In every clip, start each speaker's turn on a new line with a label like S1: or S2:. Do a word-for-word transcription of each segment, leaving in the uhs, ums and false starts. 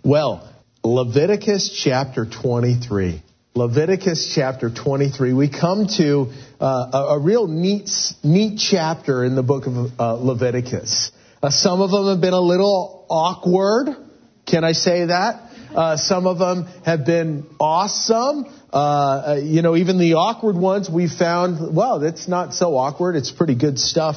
S1: Well, Leviticus chapter twenty-three. Leviticus chapter twenty-three. We come to uh, a, a real neat, neat chapter in the book of uh, Leviticus. Uh, some of them have been a little awkward. Can I say that? Uh, some of them have been awesome. Uh, you know, even the awkward ones we found, well, it's not so awkward. It's pretty good stuff.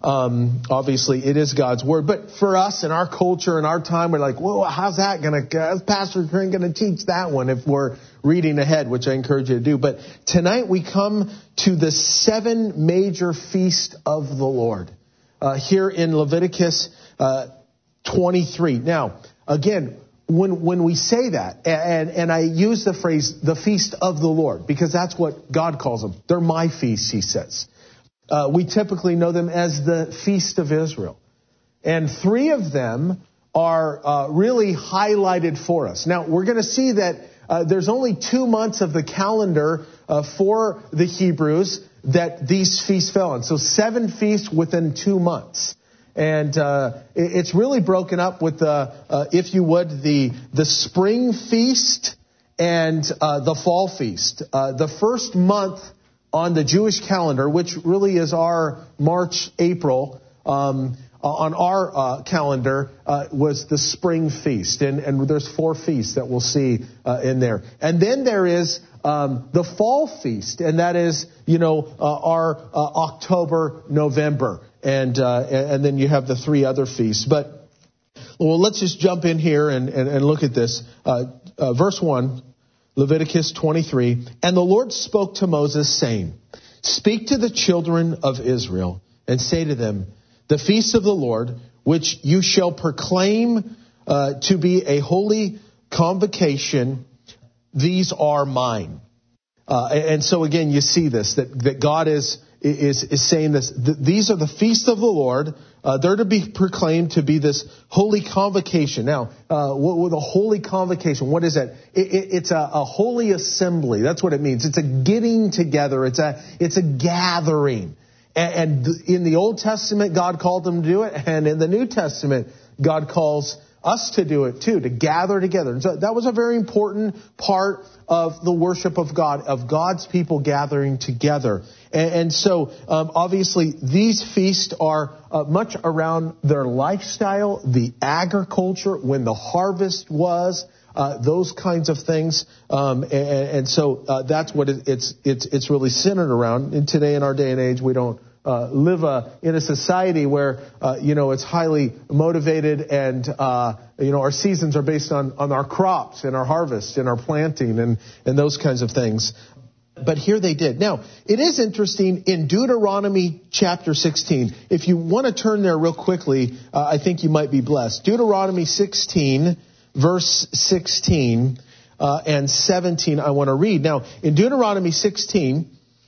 S1: Um, obviously, it is God's word. But for us in our culture, in our time, we're like, whoa, how's that going to, how's Pastor Trent going to teach that one if we're reading ahead, which I encourage you to do. But tonight we come to the seven major feasts of the Lord uh, here in Leviticus uh, twenty-three. Now, again, When when we say that, and, and I use the phrase, the feast of the Lord, because that's what God calls them. They're my feasts, he says. Uh, we typically know them as the Feast of Israel. And three of them are uh, really highlighted for us. Now, we're going to see that uh, there's only two months of the calendar uh, for the Hebrews that these feasts fell on. So seven feasts within two months. And uh, it's really broken up with, the, uh, if you would, the the spring feast and uh, the fall feast. Uh, the first month on the Jewish calendar, which really is our March, April, um, on our uh, calendar, uh, was the spring feast. And, and there's four feasts that we'll see uh, in there. And then there is um, the fall feast, and that is, you know, uh, our uh, October, November. And uh, and then you have the three other feasts. But, well, let's just jump in here and, and, and look at this. Uh, uh, verse one, Leviticus twenty-three. And the Lord spoke to Moses, saying, Speak to the children of Israel, and say to them, The feast of the Lord, which you shall proclaim uh, to be a holy convocation, these are mine. Uh, and so, again, you see this, that, that God is... Is, is saying this. These are the feasts of the Lord. Uh, they're to be proclaimed to be this holy convocation. Now, uh, what, what a holy convocation? What is that? It, it, it's a, a holy assembly. That's what it means. It's a getting together. It's a it's a gathering. And, and in the Old Testament, God called them to do it, and in the New Testament, God calls us to do it too, to gather together. And so that was a very important part of the worship of God, of God's people gathering together. And, and so, um, obviously, these feasts are uh, much around their lifestyle, the agriculture, when the harvest was, uh, those kinds of things. Um, and, and so uh, that's what it, it's it's it's really centered around. And today, in our day and age, we don't Uh, live uh, in a society where, uh, you know, it's highly motivated and, uh, you know, our seasons are based on, on our crops and our harvest and our planting and, and those kinds of things. But here they did. Now, it is interesting in Deuteronomy chapter sixteen. If you want to turn there real quickly, uh, I think you might be blessed. Deuteronomy sixteen, verse sixteen uh, and seventeen, I want to read. Now, in Deuteronomy sixteen,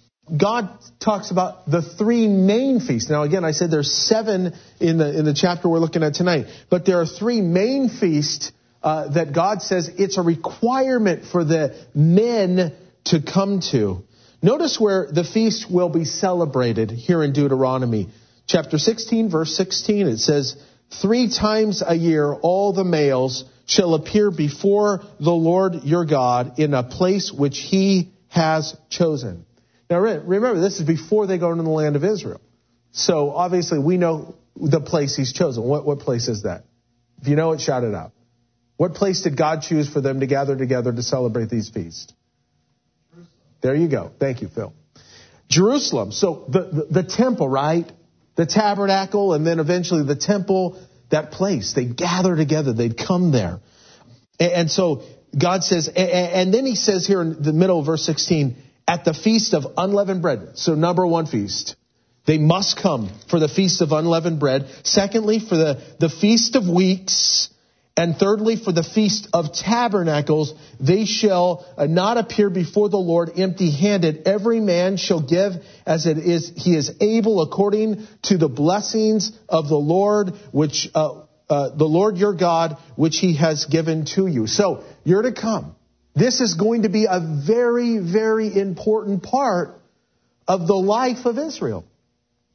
S1: God talks about the three main feasts. Now, again, I said there's seven in the in the chapter we're looking at tonight. But there are three main feasts uh, that God says it's a requirement for the men to come to. Notice where the feast will be celebrated here in Deuteronomy. Chapter sixteen, verse sixteen, it says, Three times a year all the males shall appear before the Lord your God in a place which he has chosen. Now, remember, this is before they go into the land of Israel. So, obviously, we know the place he's chosen. What, what place is that? If you know it, shout it out. What place did God choose for them to gather together to celebrate these feasts? Jerusalem. There you go. Thank you, Phil. Jerusalem. So, the, the, the temple, right? The tabernacle, and then eventually the temple, that place. They gather together. They'd come there. And, and so, God says, and, and then he says here in the middle of verse sixteen, at the feast of unleavened bread. So number one feast. They must come for the feast of unleavened bread. Secondly, for the, the feast of weeks. And thirdly, for the feast of tabernacles. They shall not appear before the Lord empty-handed. Every man shall give as it is he is able according to the blessings of the Lord, which uh, uh, the Lord your God, which he has given to you. So you're to come. This is going to be a very, very important part of the life of Israel.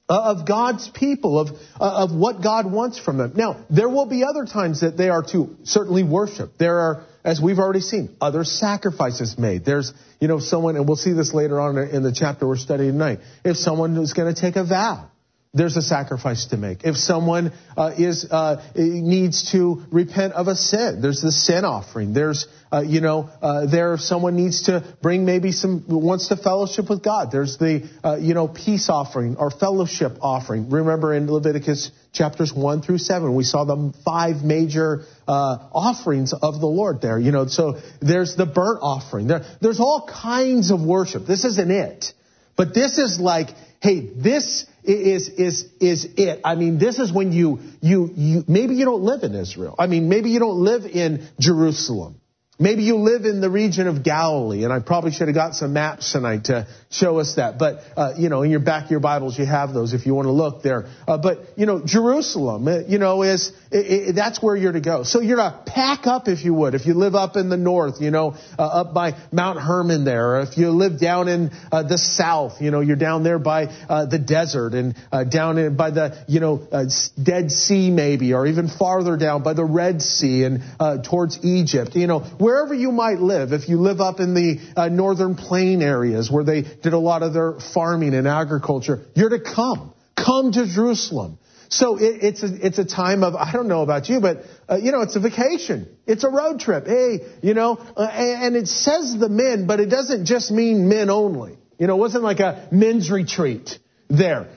S1: of God's people, of of what God wants from them. Now, there will be other times that they are to certainly worship. There are, as we've already seen, other sacrifices made. There's, you know, someone, and we'll see this later on in the chapter we're studying tonight. If someone is going to take a vow, there's a sacrifice to make. If someone uh, is uh, needs to repent of a sin, there's the sin offering. There's, uh, you know, uh, there if someone needs to bring maybe some, wants to fellowship with God, there's the, uh, you know, peace offering or fellowship offering. Remember in Leviticus chapters one through seven, we saw the five major uh, offerings of the Lord there. You know, so there's the burnt offering. There, there's all kinds of worship. This isn't it. But this is like, hey, this is is is it. I mean, this is when you you you maybe you don't live in Israel. I mean, maybe you don't live in Jerusalem. Maybe you live in the region of Galilee, and I probably should have got some maps tonight to show us that. But, uh, you know, in your back of your Bibles, you have those if you want to look there. Uh, but, you know, Jerusalem, you know, is it, it, that's where you're to go. So you're to pack up, if you would. If you live up in the north, you know, uh, up by Mount Hermon there. Or if you live down in uh, the south, you know, you're down there by uh, the desert and uh, down in, by the, you know, uh, Dead Sea maybe, or even farther down by the Red Sea and uh, towards Egypt, you know, wherever you might live. If you live up in the uh, northern plain areas where they did a lot of their farming and agriculture, you're to come. Come to Jerusalem. So it, it's a, it's a time of, I don't know about you, but, uh, you know, it's a vacation. It's a road trip. Hey, you know, uh, and it says the men, but it doesn't just mean men only. You know, it wasn't like a men's retreat there.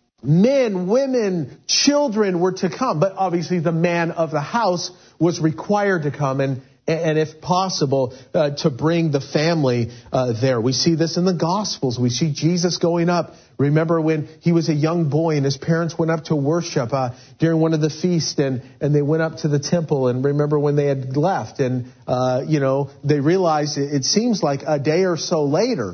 S1: Men, women, children were to come, but obviously the man of the house was required to come and And if possible, uh, to bring the family uh, there. We see this in the Gospels. We see Jesus going up. Remember when he was a young boy and his parents went up to worship uh, during one of the feasts, and, and they went up to the temple. And remember when they had left, and uh, you know they realized it, it seems like a day or so later,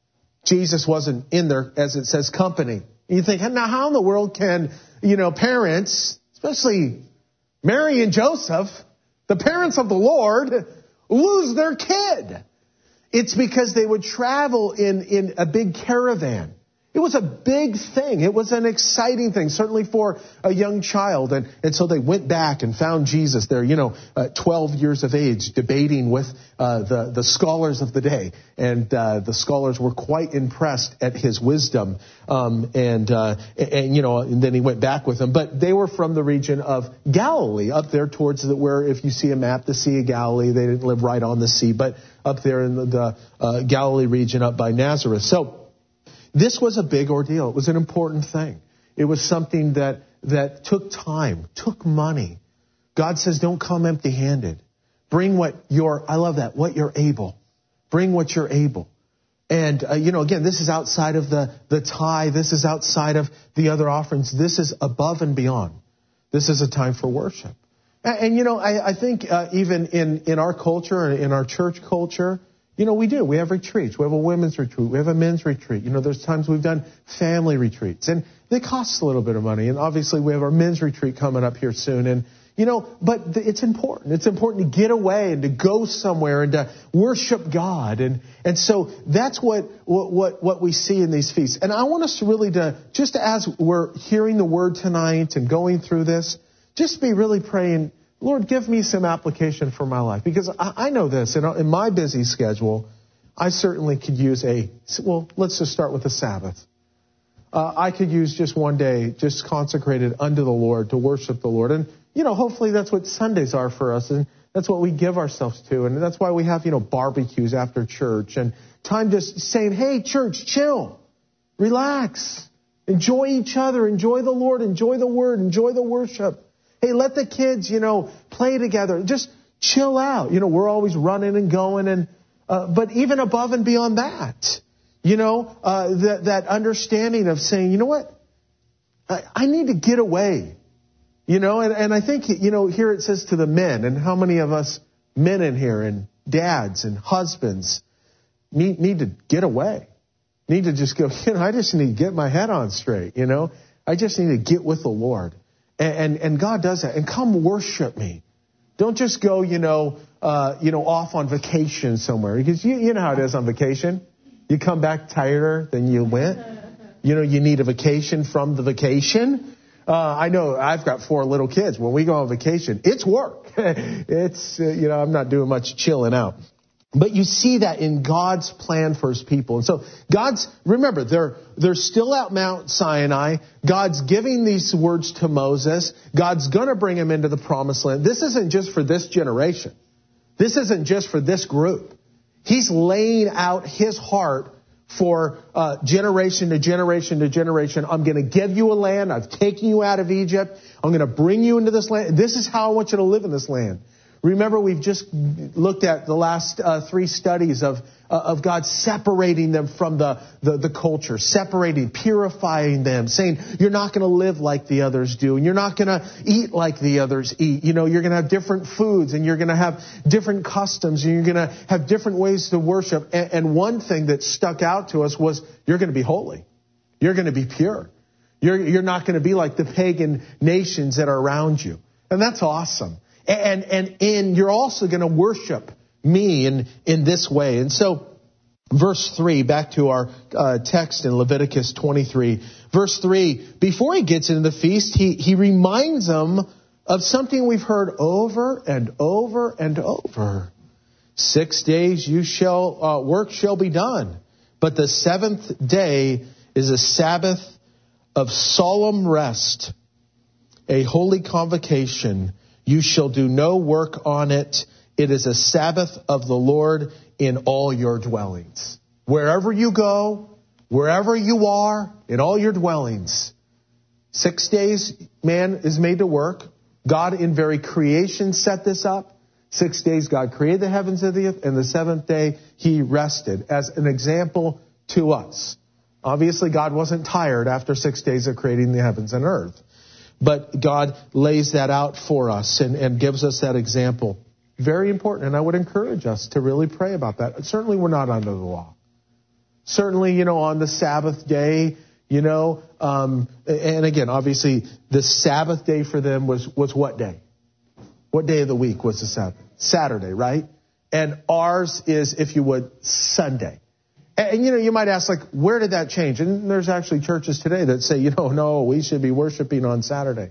S1: Jesus wasn't in their, as it says, company. And you think, now how in the world can you know parents, especially Mary and Joseph, the parents of the Lord, lose their kid? It's because they would travel in, in a big caravan. It was a big thing. It was an exciting thing, certainly for a young child. And, and so they went back and found Jesus there, you know, uh, twelve years of age, debating with uh, the, the scholars of the day. And uh, the scholars were quite impressed at his wisdom. Um, and, uh, and, you know, and then he went back with them. But they were from the region of Galilee, up there towards the, where, if you see a map, the Sea of Galilee, they didn't live right on the sea, but up there in the, the uh, Galilee region up by Nazareth. So this was a big ordeal. It was an important thing. It was something that, that took time, took money. God says, don't come empty-handed. Bring what you're, I love that, what you're able. Bring what you're able. And, uh, you know, again, this is outside of the, the tithe. This is outside of the other offerings. This is above and beyond. This is a time for worship. And, and you know, I, I think uh, even in, in our culture, in our church culture, you know, we do. We have retreats. We have a women's retreat. We have a men's retreat. You know, there's times we've done family retreats. And they cost a little bit of money. And obviously we have our men's retreat coming up here soon. And, you know, but it's important. It's important to get away and to go somewhere and to worship God. And and so that's what what what we see in these feasts. And I want us to really to, just as we're hearing the word tonight and going through this, just be really praying, Lord, give me some application for my life. Because I, I know this, in, in my busy schedule, I certainly could use a, well, let's just start with the Sabbath. Uh, I could use just one day, just consecrated unto the Lord to worship the Lord. And, you know, hopefully that's what Sundays are for us. And that's what we give ourselves to. And that's why we have, you know, barbecues after church. And time just saying, hey, church, chill, relax, enjoy each other, enjoy the Lord, enjoy the word, enjoy the worship. Hey, let the kids, you know, play together. Just chill out. You know, we're always running and going. and uh, But even above and beyond that, you know, uh, that, that understanding of saying, you know what, I, I need to get away. You know, and, and I think, you know, here it says to the men, and how many of us men in here and dads and husbands need, need to get away, need to just go, you know, I just need to get my head on straight. You know, I just need to get with the Lord. And, and, and God does that. And come worship me. Don't just go, you know, uh, you know, off on vacation somewhere. Because you, you know how it is on vacation. You come back tireder than you went. you know, you need a vacation from the vacation. Uh, I know I've got four little kids. When we go on vacation, it's work. It's, uh, you know, I'm not doing much chilling out. But you see that in God's plan for his people. And so God's, remember, they're, they're still at Mount Sinai. God's giving these words to Moses. God's going to bring him into the promised land. This isn't just for this generation. This isn't just for this group. He's laying out his heart for uh, generation to generation to generation. I'm going to give you a land. I've taken you out of Egypt. I'm going to bring you into this land. This is how I want you to live in this land. Remember, we've just looked at the last uh, three studies of uh, of God separating them from the, the, the culture, separating, purifying them, saying, you're not going to live like the others do, and you're not going to eat like the others eat. You know, you're going to have different foods, and you're going to have different customs, and you're going to have different ways to worship. And, and one thing that stuck out to us was, you're going to be holy. You're going to be pure. You're, you're not going to be like the pagan nations that are around you. And that's awesome. And, and, and you're also going to worship me in, in this way. And so, verse three, back to our uh, text in Leviticus twenty-three. Verse three, before he gets into the feast, he, he reminds them of something we've heard over and over and over. Six days you shall, uh, work shall be done. But the seventh day is a Sabbath of solemn rest, a holy convocation. You shall do no work on it. It is a Sabbath of the Lord in all your dwellings. Wherever you go, wherever you are, in all your dwellings. Six days man is made to work. God in very creation set this up. Six days God created the heavens and the earth, and the seventh day he rested as an example to us. Obviously God wasn't tired after six days of creating the heavens and earth. But God lays that out for us and, and gives us that example. Very important. And I would encourage us to really pray about that. Certainly we're not under the law. Certainly, you know, on the Sabbath day, you know, um, and again, obviously the Sabbath day for them was, was what day? What day of the week was the Sabbath? Saturday, right? And ours is, if you would, Sunday. And, you know, you might ask, like, where did that change? And there's actually churches today that say, you know, no, we should be worshiping on Saturday.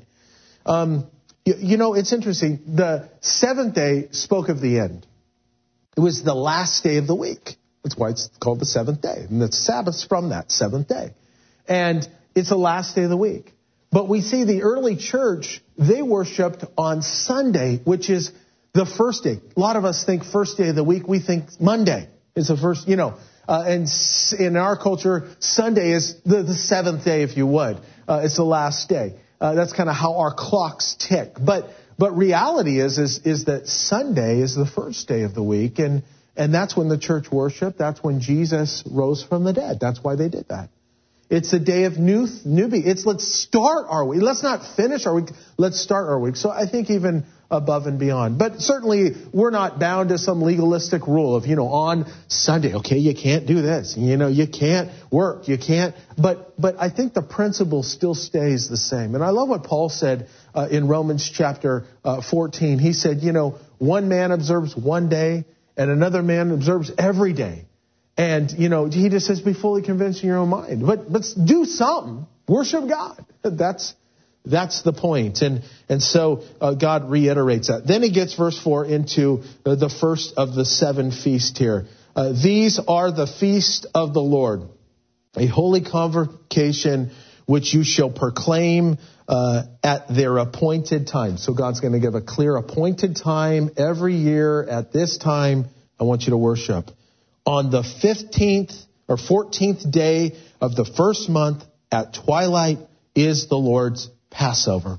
S1: Um, you, you know, it's interesting. The seventh day spoke of the end. It was the last day of the week. That's why it's called the seventh day. And the Sabbath's from that seventh day. And it's the last day of the week. But we see the early church, they worshiped on Sunday, which is the first day. A lot of us think first day of the week. We think Monday is the first, you know. Uh, and in our culture, Sunday is the, the seventh day, if you would. Uh, it's the last day. Uh, that's kind of how our clocks tick. But but reality is, is is that Sunday is the first day of the week, and and that's when the church worshiped. That's when Jesus rose from the dead. That's why they did that. It's a day of new newbie. It's let's start our week. Let's not finish our week. Let's start our week. So I think even above and beyond. But certainly we're not bound to some legalistic rule of, you know, on Sunday, okay, you can't do this. You know, you can't work. You can't. But but I think the principle still stays the same. And I love what Paul said uh, in Romans chapter uh, fourteen. He said, you know, one man observes one day and another man observes every day. And, you know, he just says, be fully convinced in your own mind. But but do something. Worship God. That's That's the point. And and so uh, God reiterates that. Then he gets verse four into uh, the first of the seven feasts here. Uh, These are the feast of the Lord, a holy convocation which you shall proclaim uh, at their appointed time. So God's going to give a clear appointed time every year at this time. I want you to worship. On the fifteenth or fourteenth day of the first month at twilight is the Lord's Passover.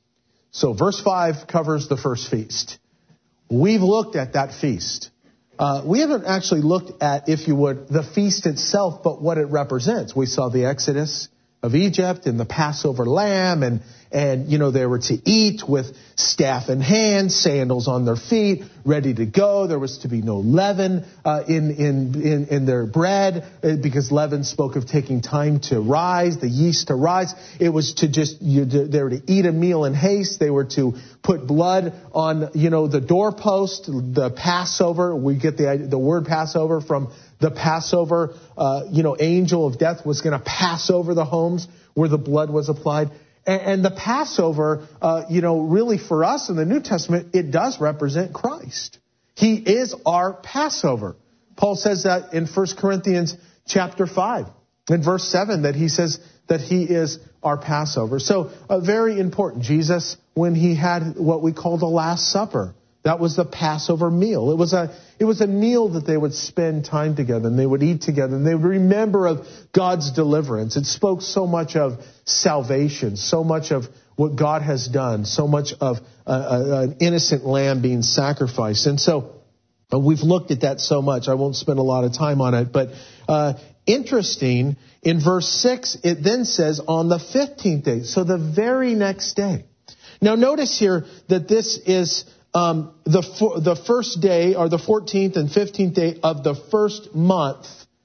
S1: So verse five covers the first feast. We've looked at that feast. Uh, we haven't actually looked at, if you would, the feast itself, but what it represents. We saw the Exodus of Egypt and the Passover lamb and, And, you know, they were to eat with staff in hand, sandals on their feet, ready to go. There was to be no leaven uh, in, in, in, in their bread, because leaven spoke of taking time to rise, the yeast to rise. It was to just, you, they were to eat a meal in haste. They were to put blood on, you know, the doorpost, the Passover. We get the, the word Passover from the Passover, uh, you know, angel of death was going to pass over the homes where the blood was applied. And, and the Passover, uh, you know, really for us in the New Testament, it does represent Christ. He is our Passover. Paul says that in First Corinthians chapter five, in verse seven, that he says that he is our Passover. So uh, very important. Jesus, when he had what we call the Last Supper, that was the Passover meal. It was a it was a meal that they would spend time together, and they would eat together, and they would remember of God's deliverance. It spoke so much of salvation, so much of what God has done, so much of uh, uh, an innocent lamb being sacrificed. And so uh, we've looked at that so much. I won't spend a lot of time on it. But uh, interesting, in verse six, it then says on the fifteenth day, so the very next day. Now notice here that this is Um, the the first day, or the fourteenth and fifteenth day of the first month.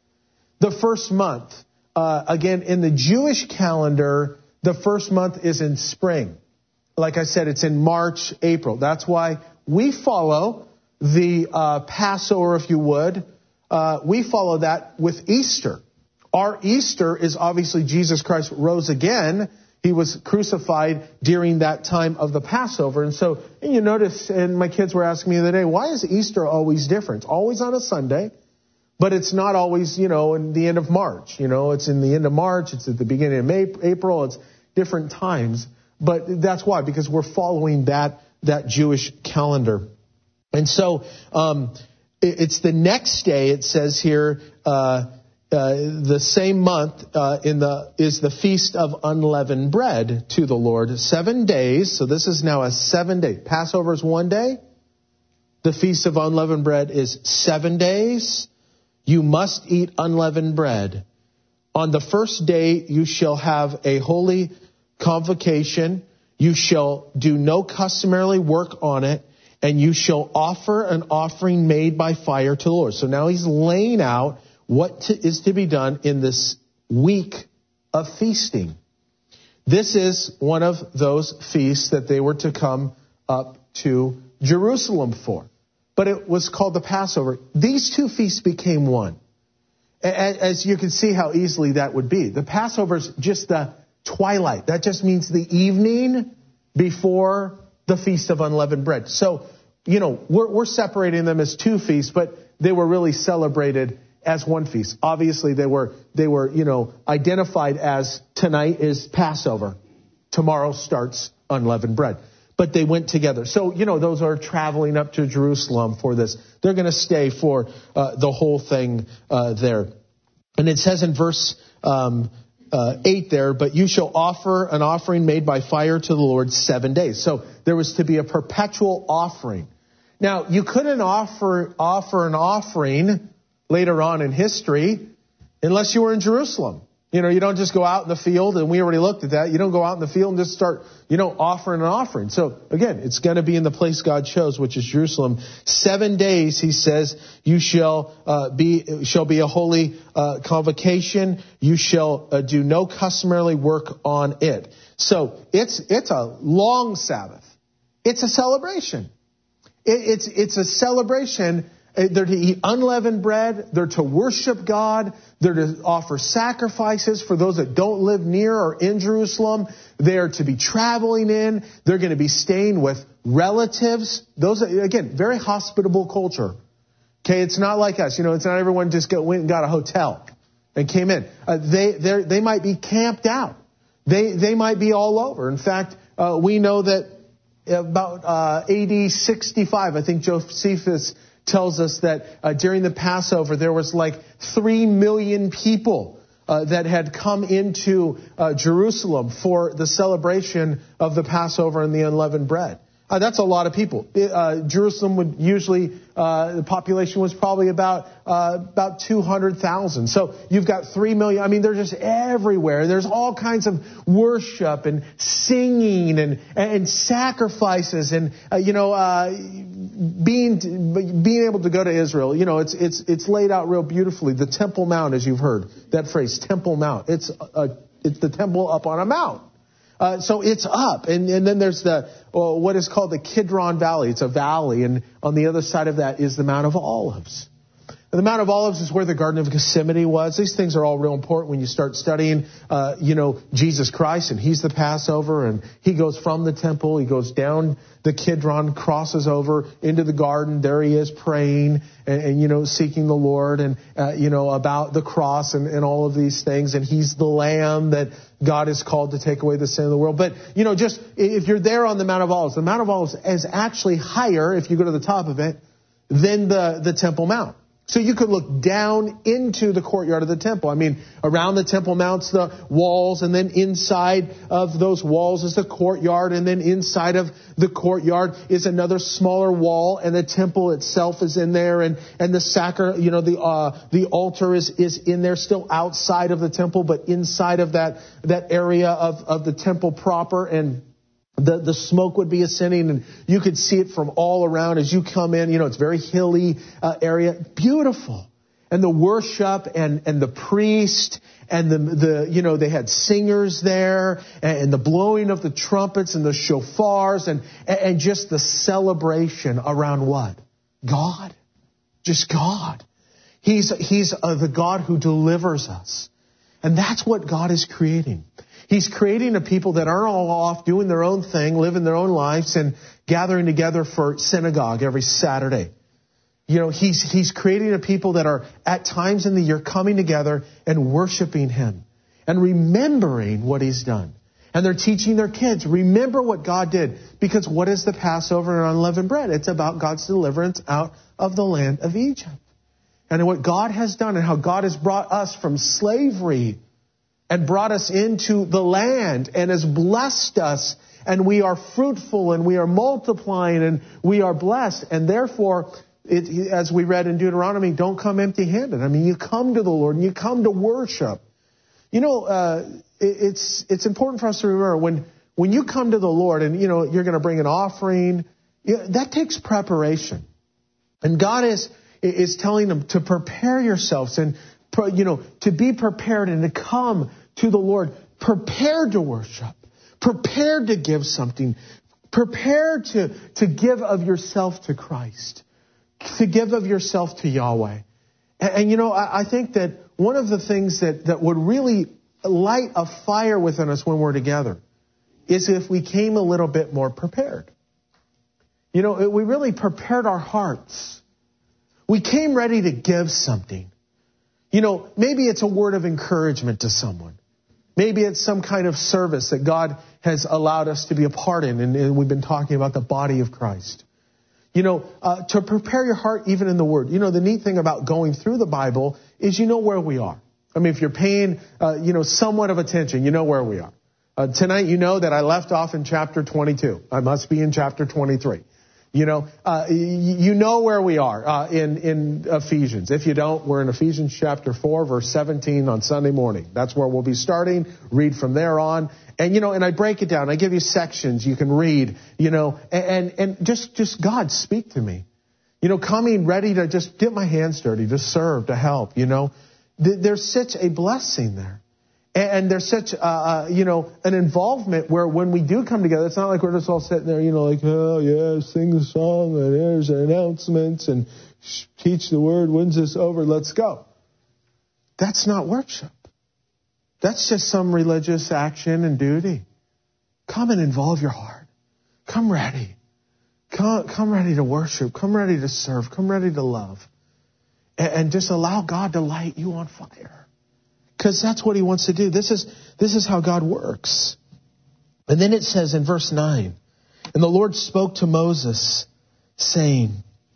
S1: The first month. Uh, again, in the Jewish calendar, the first month is in spring. Like I said, it's in March, April. That's why we follow the uh, Passover, if you would. Uh, we follow that with Easter. Our Easter is obviously Jesus Christ rose again. He was crucified during that time of the Passover. And so and you notice, and my kids were asking me the other day, why is Easter always different? It's always on a Sunday, but it's not always, you know, in the end of March. You know, it's in the end of March. It's at the beginning of May, April. It's different times. But that's why, because we're following that, that Jewish calendar. And so um, it's the next day, it says here, uh Uh, the same month uh, in the is the Feast of Unleavened Bread to the Lord. Seven days. So this is now a seven day. Passover is one day. The Feast of Unleavened Bread is seven days. You must eat unleavened bread. On the first day you shall have a holy convocation. You shall do no customarily work on it, and you shall offer an offering made by fire to the Lord. So now he's laying out what to, is to be done in this week of feasting. This is one of those feasts that they were to come up to Jerusalem for. But it was called the Passover. These two feasts became one. As you can see how easily that would be. The Passover is just the twilight. That just means the evening before the Feast of Unleavened Bread. So, you know, we're, we're separating them as two feasts, but they were really celebrated as one feast. Obviously, they were, they were, you know, identified as tonight is Passover. Tomorrow starts unleavened bread. But they went together. So, you know, those are traveling up to Jerusalem for this. They're going to stay for uh, the whole thing uh, there. And it says in verse um, uh, eight there, but you shall offer an offering made by fire to the Lord seven days. So there was to be a perpetual offering. Now, you couldn't offer offer an offering later on in history, unless you were in Jerusalem. You know, you don't just go out in the field, and we already looked at that. You don't go out in the field and just start, you know, offering an offering. So, again, it's going to be in the place God chose, which is Jerusalem. Seven days, he says, you shall uh, be shall be a holy uh, convocation. You shall uh, do no customarily work on it. So, it's it's a long Sabbath. It's a celebration. It, it's it's a celebration. They're to eat unleavened bread. They're to worship God. They're to offer sacrifices for those that don't live near or in Jerusalem. They're to be traveling in. They're going to be staying with relatives. Those are, again, very hospitable culture. Okay, it's not like us. You know, it's not everyone just go, went and got a hotel and came in. Uh, they they might be camped out. They they might be all over. In fact, uh, we know that about uh, A D sixty-five, I think Josephus tells us that uh, during the Passover, there was like three million people uh, that had come into uh, Jerusalem for the celebration of the Passover and the unleavened bread. Uh, that's a lot of people. Uh, Jerusalem would usually, uh, the population was probably about, uh, about two hundred thousand. So you've got three million. I mean, they're just everywhere. There's all kinds of worship and singing and, and sacrifices and, uh, you know, uh, being, being able to go to Israel. You know, it's, it's, it's laid out real beautifully. The Temple Mount, as you've heard, that phrase, Temple Mount. It's, a, it's the temple up on a mount. Uh, so it's up, and, and then there's the well, what is called the Kidron Valley. It's a valley, and on the other side of that is the Mount of Olives. And the Mount of Olives is where the Garden of Gethsemane was. These things are all real important when you start studying, uh, you know, Jesus Christ, and He's the Passover, and He goes from the temple, He goes down the Kidron, crosses over into the garden. There He is praying and, and you know, seeking the Lord and, uh, you know, about the cross and, and all of these things. And He's the Lamb that God is called to take away the sin of the world. But, you know, just if you're there on the Mount of Olives, the Mount of Olives is actually higher, if you go to the top of it, than the, the Temple Mount. So you could look down into the courtyard of the temple. I mean, around the Temple Mount's the walls, and then inside of those walls is the courtyard, and then inside of the courtyard is another smaller wall, and the temple itself is in there, and, and the sacra, you know, the uh, the altar is, is in there, still outside of the temple, but inside of that that area of, of the temple proper, and The, the smoke would be ascending, and you could see it from all around as you come in. You know, it's a very hilly uh, area. Beautiful. And the worship and, and the priest and the, the, you know, they had singers there and, and the blowing of the trumpets and the shofars and, and just the celebration around what? God. Just God. He's, he's uh, the God who delivers us. And that's what God is creating. He's creating a people that aren't all off doing their own thing, living their own lives, and gathering together for synagogue every Saturday. You know, he's, he's creating a people that are at times in the year coming together and worshiping Him and remembering what He's done. And they're teaching their kids, remember what God did. Because what is the Passover and unleavened bread? It's about God's deliverance out of the land of Egypt. And what God has done and how God has brought us from slavery and brought us into the land and has blessed us, and we are fruitful and we are multiplying and we are blessed. And therefore, it, as we read in Deuteronomy, don't come empty-handed. I mean, you come to the Lord and you come to worship. You know, uh, it, it's it's important for us to remember when when you come to the Lord and, you know, you're going to bring an offering, you know, that takes preparation. And God is is telling them to prepare yourselves and, you know, to be prepared and to come to the Lord, prepared to worship, prepared to give something, prepared to, to give of yourself to Christ, to give of yourself to Yahweh. And, and you know, I, I think that one of the things that, that would really light a fire within us when we're together is if we came a little bit more prepared. You know, we really prepared our hearts. We came ready to give something. You know, maybe it's a word of encouragement to someone. Maybe it's some kind of service that God has allowed us to be a part in, and, and we've been talking about the body of Christ. You know, uh, to prepare your heart even in the Word. You know, the neat thing about going through the Bible is you know where we are. I mean, if you're paying, uh, you know, somewhat of attention, you know where we are. Uh, tonight, you know that I left off in chapter twenty-two. I must be in chapter twenty-three. You know, uh, you know where we are uh, in, in Ephesians. If you don't, we're in Ephesians chapter four, verse seventeen on Sunday morning. That's where we'll be starting. Read from there on. And, you know, and I break it down. I give you sections you can read, you know, and, and just, just God, speak to me. You know, coming ready to just get my hands dirty, to serve, to help, you know. There's such a blessing there. And there's such, uh, you know, an involvement where when we do come together, it's not like we're just all sitting there, you know, like, oh, yeah, sing the song, and there's announcements, and teach the word, when's this over, let's go. That's not worship. That's just some religious action and duty. Come and involve your heart. Come ready. Come, come ready to worship. Come ready to serve. Come ready to love. And, and just allow God to light you on fire. Because that's what He wants to do. This is, this is how God works. And then it says in verse nine, and the Lord spoke to Moses, saying,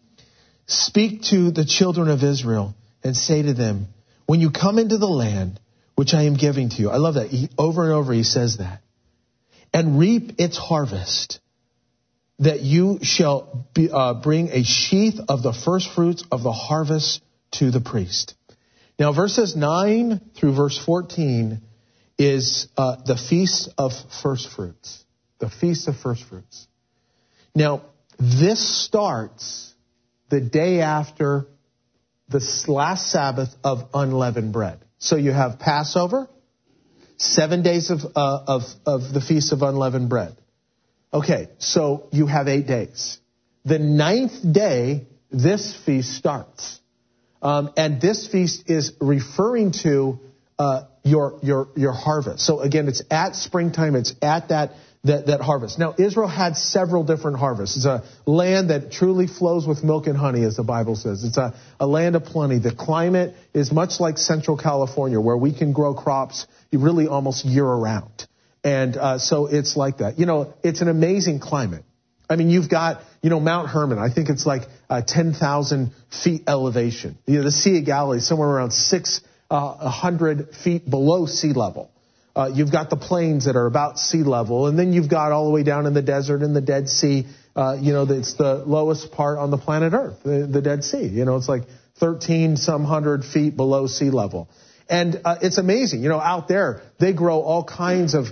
S1: speak to the children of Israel and say to them, when you come into the land which I am giving to you. I love that. He, over and over he says that. And reap its harvest. that you shall be, uh, bring a sheath of the first fruits of the harvest to the priest. Now, verses nine through verse fourteen is uh, the feast of first fruits. The feast of first fruits. Now, this starts the day after the last Sabbath of unleavened bread. So you have Passover, seven days of, uh, of, of the Feast of Unleavened Bread. Okay, so you have eight days. The ninth day, this feast starts. Um, and this feast is referring to uh, your, your, your harvest. So again, it's at springtime. It's at that That, that harvest. Now, Israel had several different harvests. It's a land that truly flows with milk and honey, as the Bible says. It's a, a land of plenty. The climate is much like Central California, where we can grow crops really almost year-round. And uh, so it's like that. You know, it's an amazing climate. I mean, you've got, you know, Mount Hermon. I think it's like uh, ten thousand feet elevation. You know, the Sea of Galilee, somewhere around six hundred feet below sea level. Uh, you've got the plains that are about sea level, and then you've got all the way down in the desert and the Dead Sea. Uh, you know, it's the lowest part on the planet Earth, the, the Dead Sea. You know, it's like thirteen some hundred feet below sea level. And uh, it's amazing. You know, out there, they grow all kinds of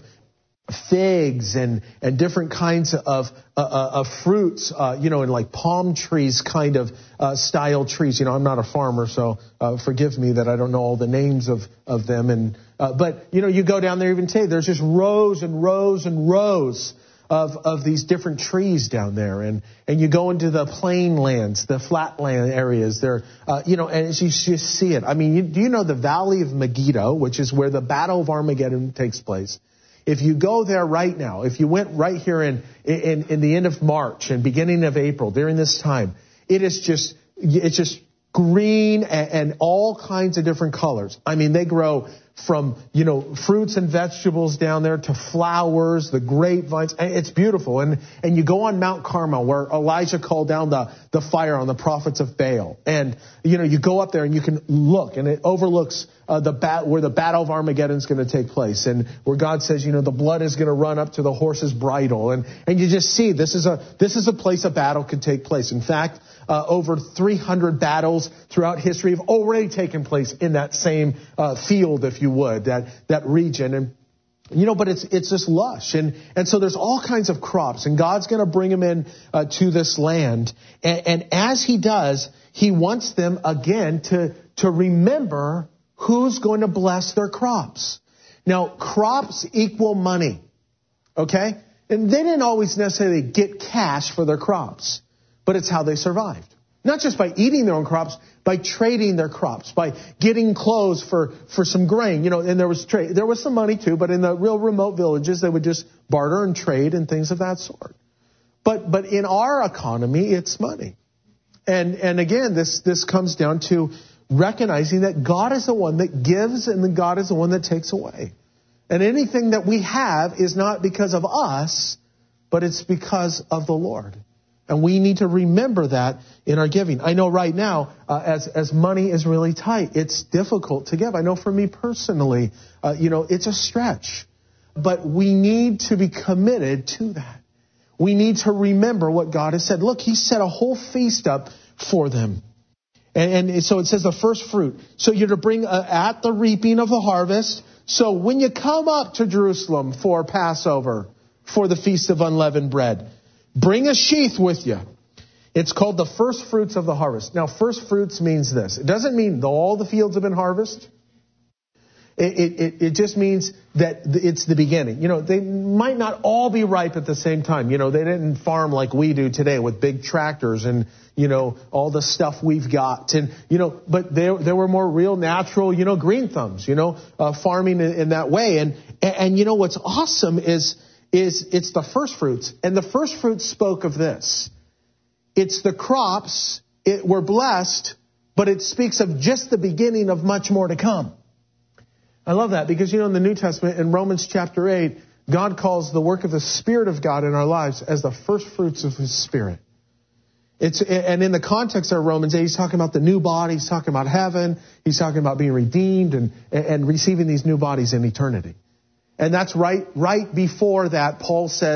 S1: figs and, and different kinds of, uh, uh, of fruits, uh, you know, and like palm trees kind of uh, style trees. You know, I'm not a farmer, so uh, forgive me that I don't know all the names of, of them. And uh, but, you know, you go down there even today, there's just rows and rows and rows of, of these different trees down there. And, and you go into the plain lands, the flatland areas there, uh, you know, and you just see it. I mean, you, do you know the Valley of Megiddo, which is where the Battle of Armageddon takes place? If you go there right now, if you went right here in, in, in the end of March and beginning of April, during this time, it is just, it's just green and, and all kinds of different colors. I mean, they grow from, you know, fruits and vegetables down there to flowers, the grapevines. It's beautiful. And, and you go on Mount Carmel where Elijah called down the, the fire on the prophets of Baal. And, you know, you go up there and you can look, and it overlooks uh, the bat, where the Battle of Armageddon is going to take place, and where God says, you know, the blood is going to run up to the horse's bridle. And, and you just see this is a, this is a place a battle could take place. In fact, Uh, over three hundred battles throughout history have already taken place in that same uh, field, if you would, that that region. And you know, but it's it's just lush, and and so there's all kinds of crops, and God's going to bring them in uh, to this land, and, and as He does, He wants them again to to remember who's going to bless their crops. Now, crops equal money, okay, and they didn't always necessarily get cash for their crops. But it's how they survived. Not just by eating their own crops, by trading their crops, by getting clothes for, for some grain. You know, and there was trade. There was some money too, but in the real remote villages, they would just barter and trade and things of that sort. But but in our economy, it's money. And and again, this this comes down to recognizing that God is the one that gives and that God is the one that takes away. And anything that we have is not because of us, but it's because of the Lord. And we need to remember that in our giving. I know right now, uh, as as money is really tight, it's difficult to give. I know for me personally, uh, you know, it's a stretch. But we need to be committed to that. We need to remember what God has said. Look, He set a whole feast up for them. And, and so it says the first fruit. So you're to bring uh, at the reaping of the harvest. So when you come up to Jerusalem for Passover, for the Feast of Unleavened Bread, bring a sheath with you. It's called the first fruits of the harvest. Now, first fruits means this. It doesn't mean all the fields have been harvested. It, it, it just means that it's the beginning. You know, they might not all be ripe at the same time. You know, they didn't farm like we do today with big tractors and, you know, all the stuff we've got. And, you know, but there, there were more real natural, you know, green thumbs, you know, uh, farming in, in that way. And, and, and, you know, what's awesome is, is it's the first fruits. And the first fruits spoke of this. It's the crops, it were blessed, but it speaks of just the beginning of much more to come. I love that because, you know, in the New Testament, in Romans chapter eight, God calls the work of the Spirit of God in our lives as the first fruits of His Spirit. It's, and in the context of Romans eight, He's talking about the new body, He's talking about heaven, He's talking about being redeemed and, and receiving these new bodies in eternity. And that's right, right before that, Paul says,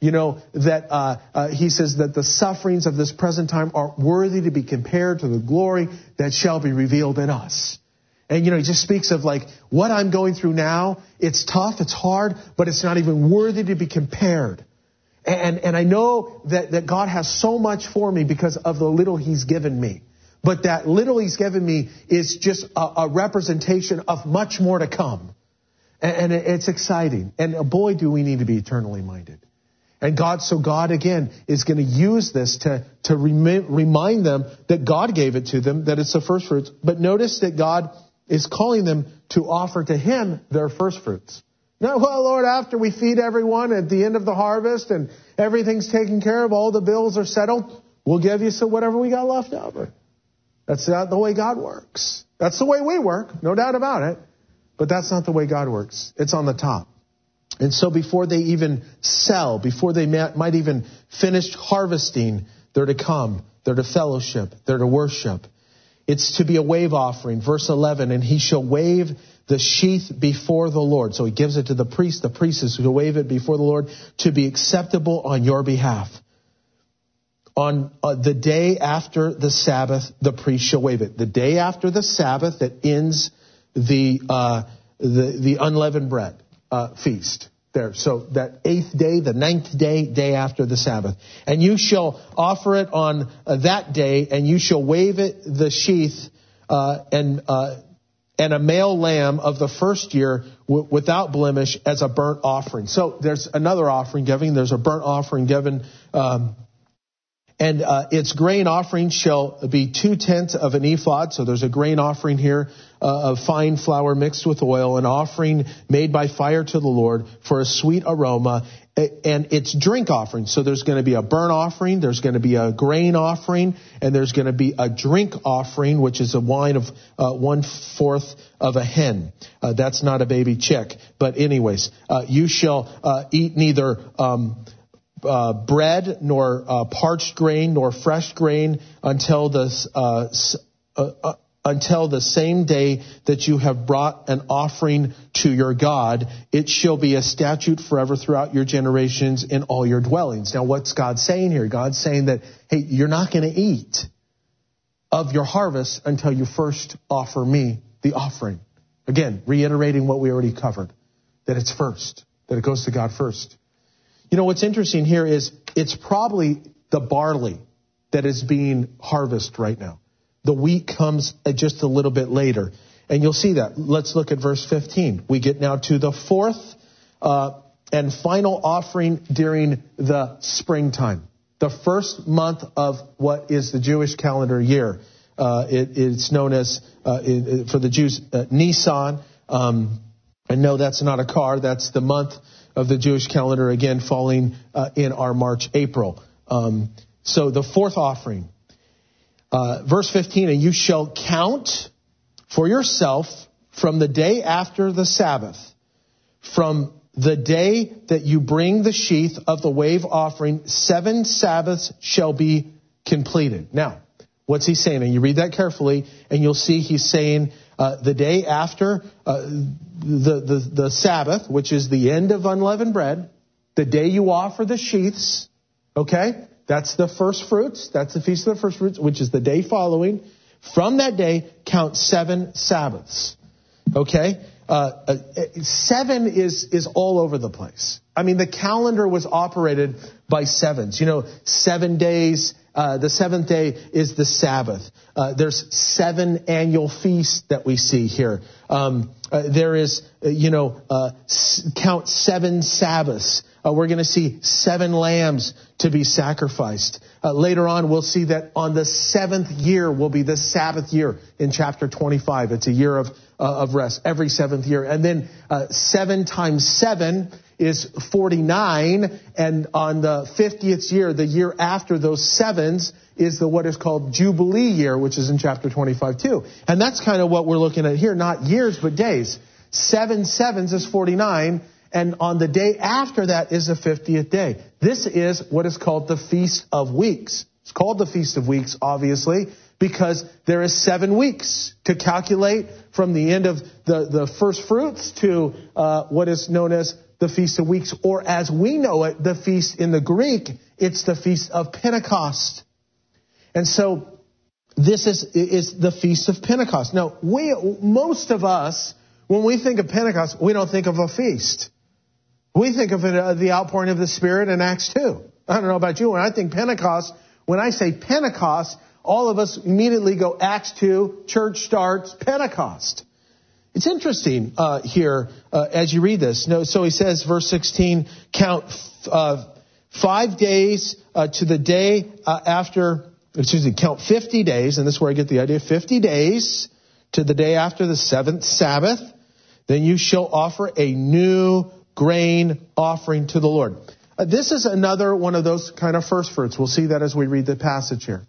S1: You know, that uh, uh, he says that the sufferings of this present time are worthy to be compared to the glory that shall be revealed in us. And, you know, he just speaks of like what I'm going through now. It's tough, it's hard, but it's not even worthy to be compared. And, and I know that, that God has so much for me because of the little he's given me. But that little he's given me is just a, a representation of much more to come. And, and it's exciting. And boy, do we need to be eternally minded. And God, so God again is going to use this to, to remi- remind them that God gave it to them, that it's the first fruits. But notice that God is calling them to offer to him their first fruits. Now, well, Lord, after we feed everyone at the end of the harvest and everything's taken care of, all the bills are settled, we'll give you so whatever we got left over. That's not the way God works. That's the way we work, no doubt about it. But that's not the way God works. It's on the top. And so before they even sell, before they might even finish harvesting, they're to come, they're to fellowship, they're to worship. It's to be a wave offering. Verse eleven, and he shall wave the sheath before the Lord. So he gives it to the priest. The priest is to wave it before the Lord to be acceptable on your behalf. On uh, the day after the Sabbath, the priest shall wave it. The day after the Sabbath that ends the uh, the, the unleavened bread uh, feast. There, so that eighth day, the ninth day, day after the Sabbath. And you shall offer it on uh, that day, and you shall wave it the sheath uh, and uh, and a male lamb of the first year w- without blemish as a burnt offering. So there's another offering given. There's a burnt offering given. Um, And uh, its grain offering shall be two-tenths of an ephod. So there's a grain offering here uh, of fine flour mixed with oil, an offering made by fire to the Lord for a sweet aroma, and its drink offering. So there's going to be a burnt offering, there's going to be a grain offering, and there's going to be a drink offering, which is a wine of uh, one-fourth of a hen. Uh, that's not a baby chick. But anyways, uh, you shall uh, eat neither... Um, Uh, bread, nor uh, parched grain, nor fresh grain until the uh, uh, uh, until the same day that you have brought an offering to your God. It shall be a statute forever throughout your generations in all your dwellings. Now, what's God saying here? God's saying that, hey, you're not going to eat of your harvest until you first offer me the offering. Again, reiterating what we already covered, that it's first, that it goes to God first. You know, what's interesting here is it's probably the barley that is being harvested right now. The wheat comes just a little bit later. And you'll see that. Let's look at verse fifteen. We get now to the fourth uh, and final offering during the springtime. The first month of what is the Jewish calendar year. Uh, it, it's known as, uh, it, for the Jews, uh, Nisan. Um, and no, that's not a car. That's the month of the Jewish calendar, again, falling uh, in our March, April. Um, so the fourth offering, uh, verse fifteen, and you shall count for yourself from the day after the Sabbath, from the day that you bring the sheath of the wave offering, seven Sabbaths shall be completed. Now, what's he saying? And you read that carefully, and you'll see he's saying uh, the day after uh, the, the, the Sabbath, which is the end of unleavened bread, the day you offer the sheaths, okay? That's the first fruits. That's the Feast of the First Fruits, which is the day following. From that day, count seven Sabbaths, okay? Uh, uh, seven is, is all over the place. I mean, the calendar was operated by sevens. You know, seven days, uh, the seventh day is the Sabbath. Uh, there's seven annual feasts that we see here. Um, uh, there is, uh, you know, uh, s- count seven Sabbaths. Uh, we're going to see seven lambs to be sacrificed. Uh, later on, we'll see that on the seventh year will be the Sabbath year in chapter twenty-five. It's a year of uh, of rest every seventh year. And then uh, seven times seven is forty-nine. And on the fiftieth year, the year after those sevens, is the what is called Jubilee year, which is in chapter twenty-five too. And that's kind of what we're looking at here, not years, but days. Seven sevens is forty-nine. And on the day after that is the fiftieth day. This is what is called the Feast of Weeks. It's called the Feast of Weeks, obviously, because there is seven weeks to calculate from the end of the, the first fruits to uh, what is known as the the Feast of Weeks, or as we know it, the feast in the Greek, it's the Feast of Pentecost. And so this is, is the Feast of Pentecost. Now, we, most of us, when we think of Pentecost, we don't think of a feast. We think of it, uh, the outpouring of the Spirit in Acts two. I don't know about you. When I think Pentecost, when I say Pentecost, all of us immediately go Acts two, church starts, Pentecost. It's interesting uh, here uh, as you read this. No, so he says, verse sixteen, count uh, five days uh, to the day uh, after, excuse me, count fifty days, and this is where I get the idea, fifty days to the day after the seventh Sabbath. Then you shall offer a new grain offering to the Lord. Uh, this is another one of those kind of first fruits. We'll see that as we read the passage here.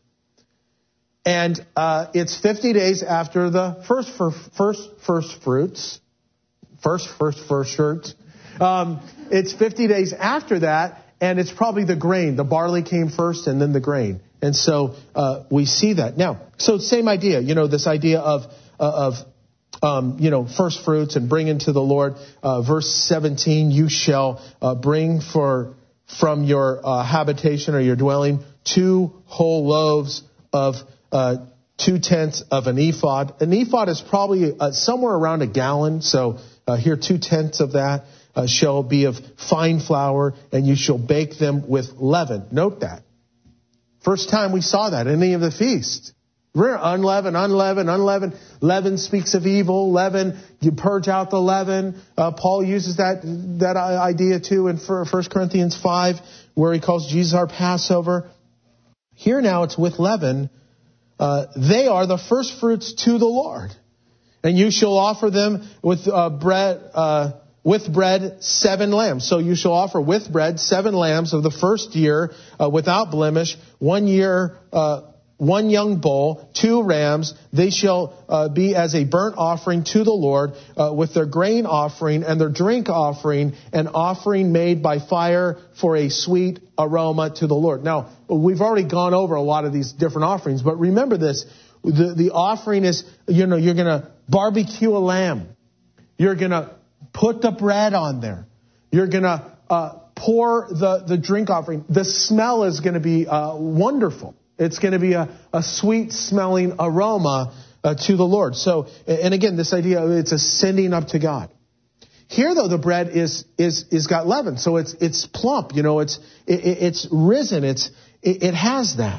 S1: And uh, it's fifty days after the first first first, first fruits. First, first, first fruits. Um, it's fifty days after that, and it's probably the grain. The barley came first and then the grain. And so uh, we see that. Now, so same idea, you know, this idea of, uh, of um, you know, first fruits and bringing to the Lord. Uh, verse seventeen, you shall uh, bring for from your uh, habitation or your dwelling two whole loaves of Uh, two tenths of an ephod. An ephod is probably uh, somewhere around a gallon. So uh, here, two tenths of that uh, shall be of fine flour, and you shall bake them with leaven. Note that. First time we saw that in any of the feasts. Unleavened, unleavened, unleavened. Leaven speaks of evil. Leaven, you purge out the leaven. Uh, Paul uses that that idea too in First Corinthians five, where he calls Jesus our Passover. Here now it's with leaven. Uh, they are the first fruits to the Lord. And you shall offer them with uh, bread, uh, with bread, seven lambs. So you shall offer with bread seven lambs of the first year, uh, without blemish, one year, uh, one young bull, two rams. They shall uh, be as a burnt offering to the Lord, uh, with their grain offering and their drink offering, an offering made by fire for a sweet aroma to the Lord. Now, we've already gone over a lot of these different offerings, but remember this, the, the offering is, you know, you're going to barbecue a lamb. You're going to put the bread on there. You're going to uh, pour the, the drink offering. The smell is going to be uh, wonderful. It's going to be a, a sweet-smelling aroma uh, to the Lord. So, and again, this idea of it's ascending up to God. Here, though, the bread is is is got leaven, so it's it's plump. You know, it's it, it's risen. It's it, it has that.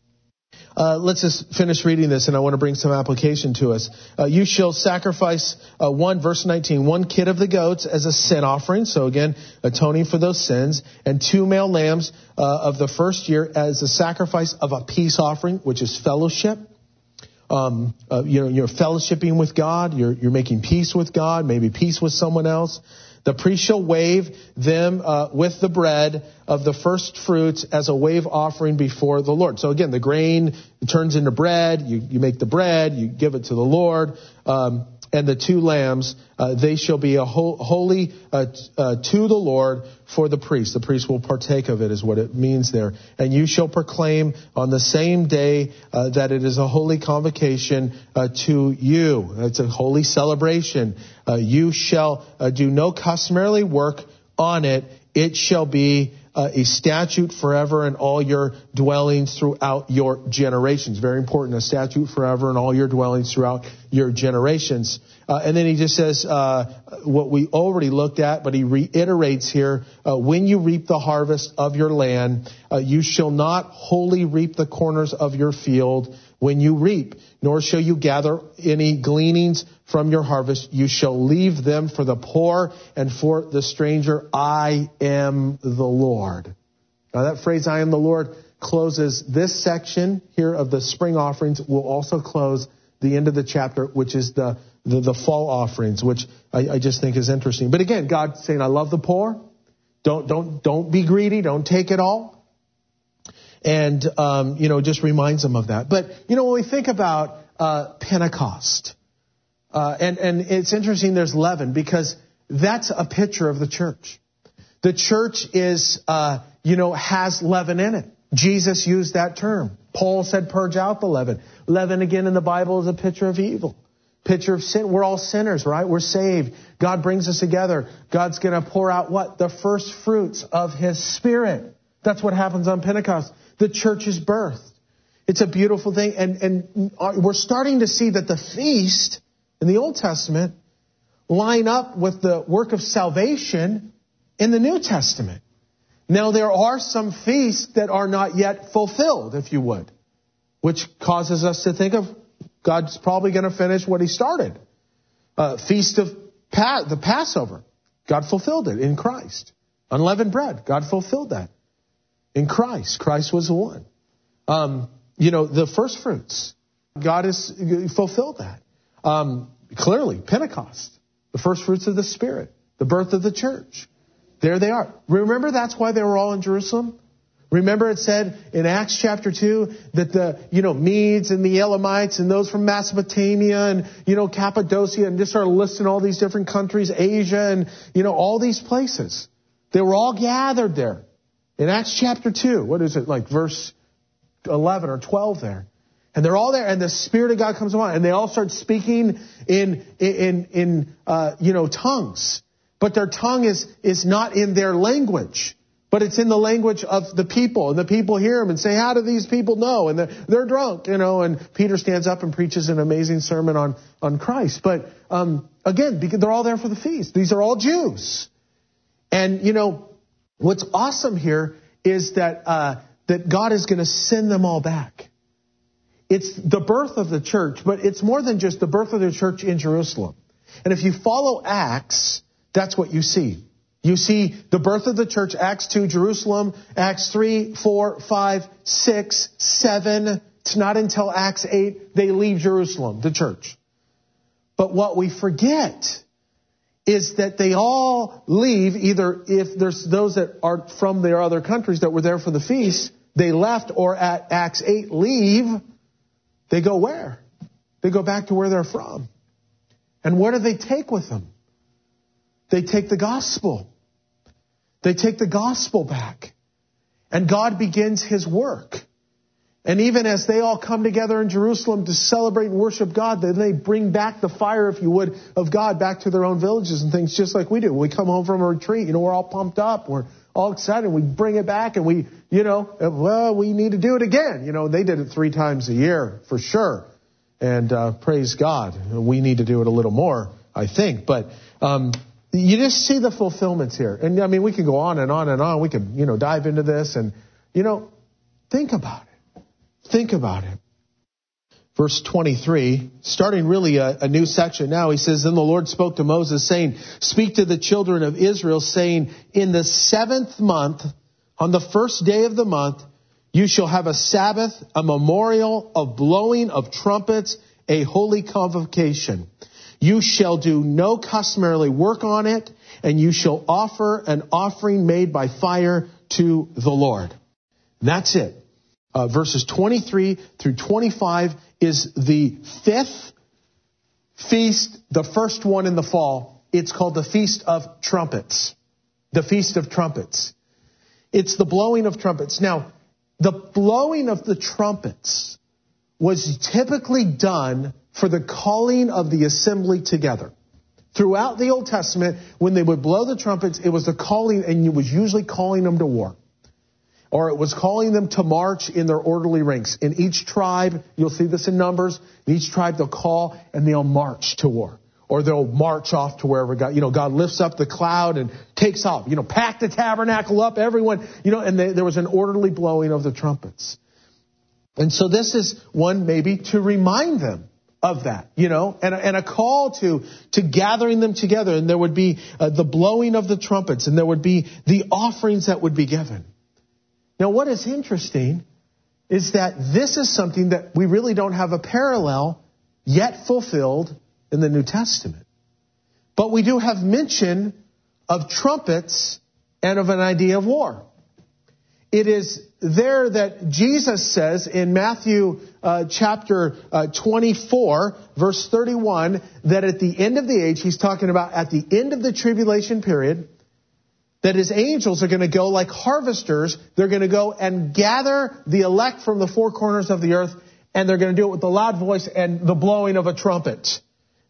S1: Uh, let's just finish reading this, and I want to bring some application to us. Uh, you shall sacrifice uh, one, verse nineteen, one kid of the goats as a sin offering. So again, atoning for those sins, and two male lambs uh, of the first year as a sacrifice of a peace offering, which is fellowship. Um, uh, you know, you're fellowshipping with God. You're you're making peace with God, maybe peace with someone else. The priest shall wave them uh, with the bread of the first fruits as a wave offering before the Lord. So again, the grain turns into bread. You, you make the bread. You give it to the Lord. Um, and the two lambs, uh, they shall be a ho- holy uh, uh, to the Lord for the priest. The priest will partake of it is what it means there. And you shall proclaim on the same day uh, that it is a holy convocation uh, to you. It's a holy celebration. Uh, you shall uh, do no customarily work on it. It shall be uh, a statute forever in all your dwellings throughout your generations. Very important, a statute forever in all your dwellings throughout your generations. Uh, and then he just says uh, what we already looked at, but he reiterates here, uh, when you reap the harvest of your land, uh, you shall not wholly reap the corners of your field when you reap, nor shall you gather any gleanings from your harvest. You shall leave them for the poor and for the stranger. I am the Lord. Now that phrase, I am the Lord, closes this section here of the spring offerings. Will also close the end of the chapter, which is the, the, the fall offerings, which I, I just think is interesting. But again, God saying, I love the poor. Don't, don't, don't be greedy. Don't take it all. And, um, you know, just reminds them of that. But, you know, when we think about uh, Pentecost, uh, and, and it's interesting there's leaven because that's a picture of the church. The church is, uh, you know, has leaven in it. Jesus used that term. Paul said, purge out the leaven. Leaven, again, in the Bible is a picture of evil. Picture of sin. We're all sinners, right? We're saved. God brings us together. God's going to pour out what? The first fruits of His Spirit. That's what happens on Pentecost. The church is birthed. It's a beautiful thing. And, and we're starting to see that the feast in the Old Testament line up with the work of salvation in the New Testament. Now, there are some feasts that are not yet fulfilled, if you would, which causes us to think of God's probably going to finish what He started. Uh, Feast of pa- the Passover. God fulfilled it in Christ. Unleavened bread. God fulfilled that in Christ. Christ was the one. Um, you know, the first fruits. God has fulfilled that. Um, clearly, Pentecost. The first fruits of the Spirit. The birth of the church. There they are. Remember, that's why they were all in Jerusalem? Remember it said in Acts chapter two that the, you know, Medes and the Elamites and those from Mesopotamia and, you know, Cappadocia, and just started listing all these different countries, Asia and, you know, all these places. They were all gathered there. In Acts chapter two, what is it, like verse eleven or twelve there? And they're all there, and the Spirit of God comes upon, and they all start speaking in, in, in, uh, you know, tongues. But their tongue is, is not in their language. But it's in the language of the people. And the people hear him and say, how do these people know? And they're, they're drunk, you know. And Peter stands up and preaches an amazing sermon on, on Christ. But um, again, because they're all there for the feast. These are all Jews. And, you know, what's awesome here is that uh, that God is going to send them all back. It's the birth of the church, but it's more than just the birth of the church in Jerusalem. And if you follow Acts, that's what you see. You see the birth of the church, Acts two, Jerusalem, Acts three, four, five, six, seven. It's not until Acts eight they leave Jerusalem, the church. But what we forget is that they all leave, either if there's those that are from their other countries that were there for the feast, they left, or at Acts eight leave, they go where? They go back to where they're from. And what do they take with them? They take the gospel. They take the gospel back. And God begins His work. And even as they all come together in Jerusalem to celebrate and worship God, then they bring back the fire, if you would, of God back to their own villages and things, just like we do. When we come home from a retreat, you know, we're all pumped up. We're all excited. We bring it back and we, you know, well, we need to do it again. You know, they did it three times a year for sure. And uh, praise God. We need to do it a little more, I think. But um you just see the fulfillments here. And I mean, we can go on and on and on. We could, you know, dive into this and, you know, think about it. Think about it. Verse twenty-three, starting really a, a new section now, he says, Then the Lord spoke to Moses, saying, Speak to the children of Israel, saying, In the seventh month, on the first day of the month, you shall have a Sabbath, a memorial of blowing of trumpets, a holy convocation. You shall do no customarily work on it, and you shall offer an offering made by fire to the Lord. That's it. Uh, verses twenty-three through twenty-five is the fifth feast, the first one in the fall. It's called the Feast of Trumpets. The Feast of Trumpets. It's the blowing of trumpets. Now, the blowing of the trumpets was typically done for the calling of the assembly together. Throughout the Old Testament, when they would blow the trumpets, it was the calling, and it was usually calling them to war. Or it was calling them to march in their orderly ranks. In each tribe, you'll see this in Numbers, in each tribe they'll call and they'll march to war. Or they'll march off to wherever God, you know, God lifts up the cloud and takes off. You know, pack the tabernacle up, everyone, you know, and they, there was an orderly blowing of the trumpets. And so this is one maybe to remind them of that, you know, and a, and a call to, to gathering them together. And there would be uh, the blowing of the trumpets, and there would be the offerings that would be given. Now, what is interesting is that this is something that we really don't have a parallel yet fulfilled in the New Testament. But we do have mention of trumpets and of an idea of war. It is there that Jesus says in Matthew uh, chapter uh, twenty-four, verse thirty-one, that at the end of the age, he's talking about at the end of the tribulation period, that his angels are going to go like harvesters. They're going to go and gather the elect from the four corners of the earth, and they're going to do it with a loud voice and the blowing of a trumpet.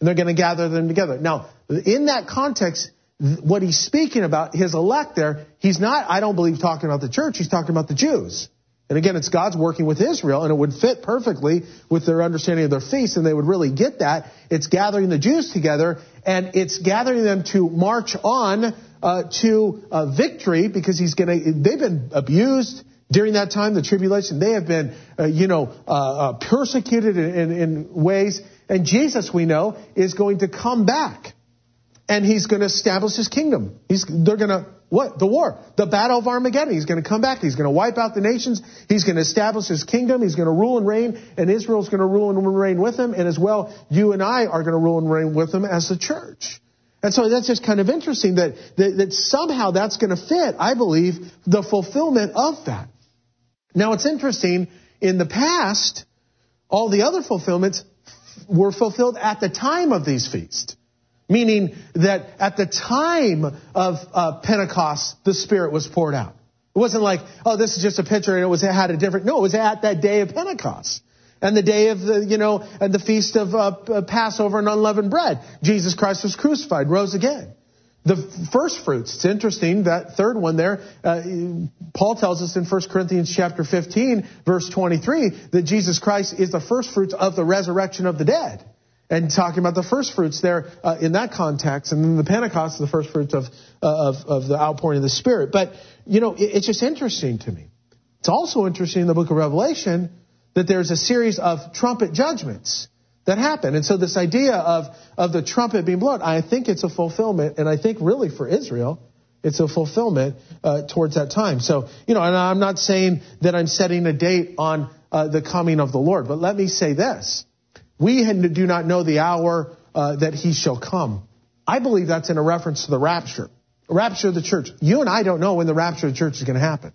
S1: And they're going to gather them together. Now, in that context, what he's speaking about, his elect there, he's not, I don't believe, talking about the church. He's talking about the Jews. And again, it's God's working with Israel, and it would fit perfectly with their understanding of their feast, and they would really get that. It's gathering the Jews together, and it's gathering them to march on uh, to uh, victory, because he's going to, they've been abused during that time, the tribulation. They have been, uh, you know, uh, uh, persecuted in, in, in ways. And Jesus, we know, is going to come back. And he's going to establish his kingdom. He's, they're going to, what? The war. The battle of Armageddon. He's going to come back. He's going to wipe out the nations. He's going to establish his kingdom. He's going to rule and reign. And Israel's going to rule and reign with him. And as well, you and I are going to rule and reign with him as the church. And so that's just kind of interesting that, that, that somehow that's going to fit, I believe, the fulfillment of that. Now, it's interesting. In the past, all the other fulfillments were fulfilled at the time of these feasts. Meaning that at the time of uh, Pentecost, the Spirit was poured out. It wasn't like, oh, this is just a picture and it was it had a different. No, it was at that day of Pentecost. And the day of the, you know, and the feast of uh, Passover and unleavened bread. Jesus Christ was crucified, rose again. The first fruits, it's interesting, that third one there, uh, Paul tells us in First Corinthians chapter fifteen, verse twenty-three, that Jesus Christ is the first fruits of the resurrection of the dead. And talking about the first fruits there uh, in that context, and then the Pentecost, the first fruits of, uh, of of the outpouring of the Spirit. But, you know, it, it's just interesting to me. It's also interesting in the book of Revelation that there's a series of trumpet judgments that happen. And so this idea of, of the trumpet being blown, I think it's a fulfillment, and I think really for Israel, it's a fulfillment uh, towards that time. So, you know, and I'm not saying that I'm setting a date on uh, the coming of the Lord, but let me say this. We do not know the hour uh, that he shall come. I believe that's in a reference to the rapture. Rapture of the church. You and I don't know when the rapture of the church is going to happen.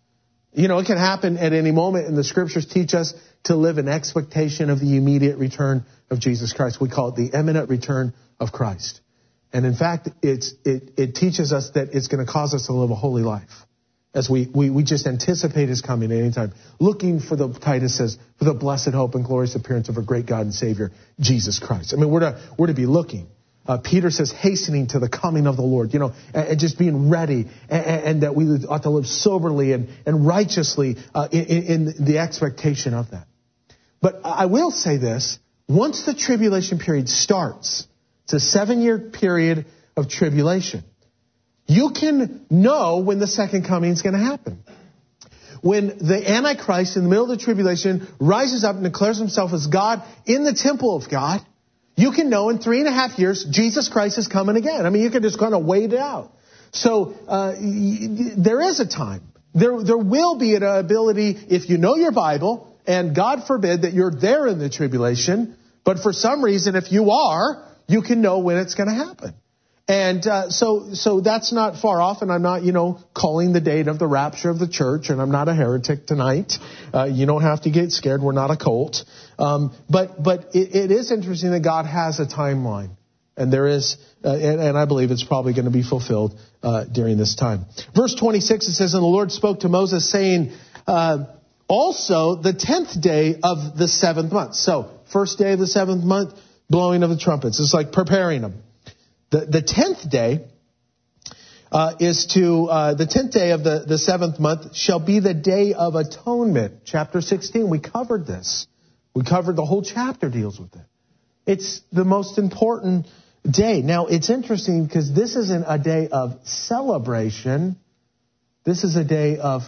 S1: You know, it can happen at any moment, and the scriptures teach us to live in expectation of the immediate return of Jesus Christ. We call it the imminent return of Christ. And in fact, it's, it, it teaches us that it's going to cause us to live a holy life. As we, we, we just anticipate his coming at any time. Looking for the, Titus says, for the blessed hope and glorious appearance of our great God and Savior, Jesus Christ. I mean, we're to, we're to be looking. Uh, Peter says, hastening to the coming of the Lord, you know, and, and just being ready, and, and that we ought to live soberly and, and righteously uh, in, in the expectation of that. But I will say this, once the tribulation period starts, it's a seven-year period of tribulation. You can know when the second coming is going to happen. When the Antichrist in the middle of the tribulation rises up and declares himself as God in the temple of God, you can know in three and a half years, Jesus Christ is coming again. I mean, you can just kind of wait it out. So uh, there is a time. There, there will be an ability, if you know your Bible, and God forbid that you're there in the tribulation, but for some reason, if you are, you can know when it's going to happen. And uh, so so that's not far off, and I'm not, you know, calling the date of the rapture of the church, and I'm not a heretic tonight. Uh, you don't have to get scared. We're not a cult. Um, but but it, it is interesting that God has a timeline, and there is, uh, and, and I believe it's probably going to be fulfilled uh, during this time. Verse twenty-six, it says, and the Lord spoke to Moses, saying, uh, also the tenth day of the seventh month. So first day of the seventh month, blowing of the trumpets. It's like preparing them. The, the tenth day uh, is to, uh, the tenth day of the, the seventh month shall be the day of atonement. Chapter sixteen, we covered this. We covered the whole chapter deals with it. It's the most important day. Now, it's interesting because this isn't a day of celebration. This is a day of,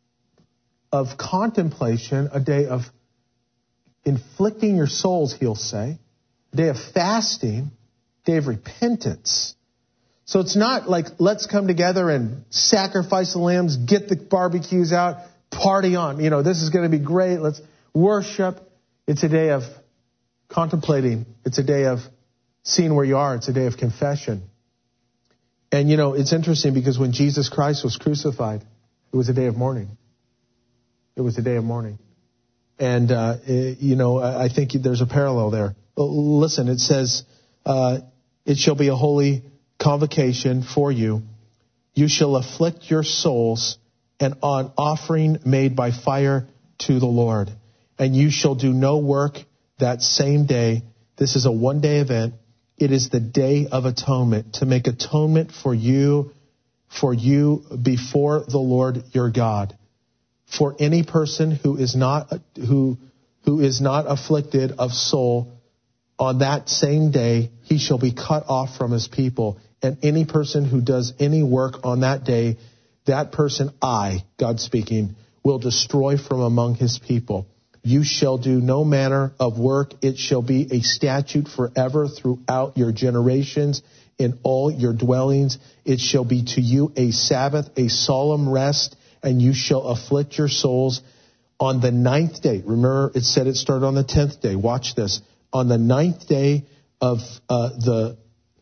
S1: of contemplation, a day of inflicting your souls, he'll say, a day of fasting, day of repentance. So it's not like, let's come together and sacrifice the lambs, get the barbecues out, party on. You know, this is going to be great. Let's worship. It's a day of contemplating. It's a day of seeing where you are. It's a day of confession. And, you know, it's interesting because when Jesus Christ was crucified, it was a day of mourning. It was a day of mourning. And, uh, it, you know, I think there's a parallel there. Listen, it says, uh, it shall be a holy convocation for you. You shall afflict your souls and on offering made by fire to the Lord. And you shall do no work that same day. This is a one-day event. It is the Day of Atonement, to make atonement for you, for you before the Lord your God. For any person who is not who who is not afflicted of soul, on that same day he shall be cut off from his people. And any person who does any work on that day, that person I, God speaking, will destroy from among his people. You shall do no manner of work. It shall be a statute forever throughout your generations in all your dwellings. It shall be to you a Sabbath, a solemn rest, and you shall afflict your souls on the ninth day. Remember, it said it started on the tenth day. Watch this. On the ninth day of uh, the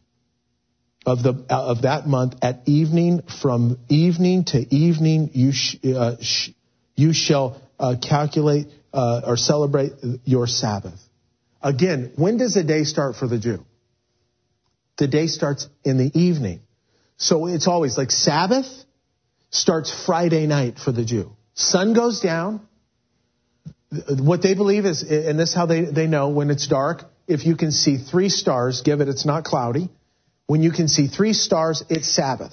S1: of the uh, of that month, at evening, from evening to evening, you sh- uh, sh- you shall uh, calculate. Uh, or celebrate your Sabbath. Again, when does the day start for the Jew? The day starts in the evening. So it's always like Sabbath starts Friday night for the Jew. Sun goes down. What they believe is, and this is how they, they know when it's dark, if you can see three stars, give it, it's not cloudy. When you can see three stars, it's Sabbath.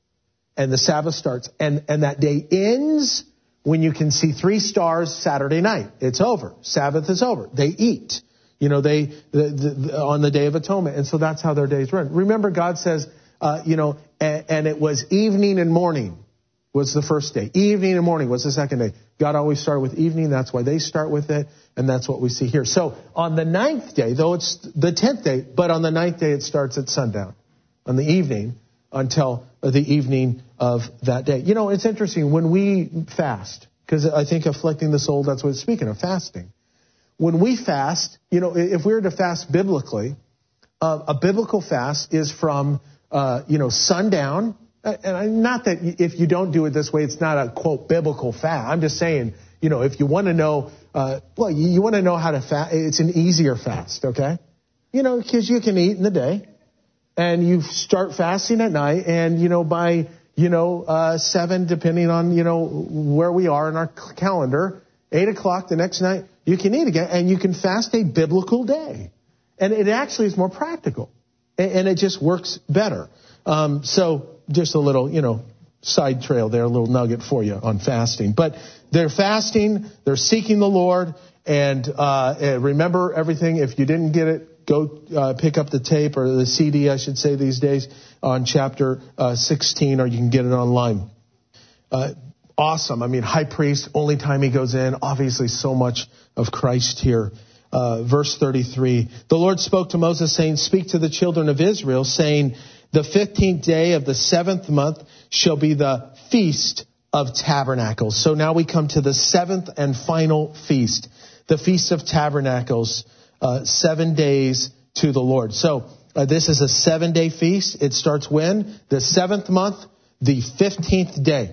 S1: And the Sabbath starts. And, and that day ends when you can see three stars Saturday night. It's over. Sabbath is over. They eat, you know, they the, the, on the Day of Atonement. And so that's how their days run. Remember, God says, uh, you know, and, and it was evening and morning was the first day. Evening and morning was the second day. God always started with evening. That's why they start with it. And that's what we see here. So on the ninth day, though it's the tenth day, but on the ninth day, it starts at sundown on the evening until the evening of that day. You know, it's interesting when we fast, because I think afflicting the soul, that's what it's speaking of, fasting. When we fast, you know, if we were to fast biblically, uh, a biblical fast is from, uh, you know, sundown. And not that if you don't do it this way, it's not a, quote, biblical fast. I'm just saying, you know, if you want to know, uh, well, you, you want to know how to fast, it's an easier fast, okay? You know, because you can eat in the day. And you start fasting at night, and, you know, by, you know, uh, seven, depending on, you know, where we are in our calendar, eight o'clock the next night, you can eat again, and you can fast a biblical day. And it actually is more practical, and, and it just works better. Um, so just a little, you know, side trail there, a little nugget for you on fasting. But they're fasting, they're seeking the Lord, and uh, remember everything. If you didn't get it, go uh, pick up the tape or the C D, I should say, these days on chapter uh, sixteen, or you can get it online. Uh, awesome. I mean, high priest, only time he goes in. Obviously, so much of Christ here. Uh, verse thirty-three, the Lord spoke to Moses, saying, speak to the children of Israel, saying, the fifteenth day of the seventh month shall be the feast of tabernacles. So now we come to the seventh and final feast, the Feast of Tabernacles. Uh, seven days to the Lord. So uh, this is a seven-day feast. It starts when? The seventh month, the fifteenth day.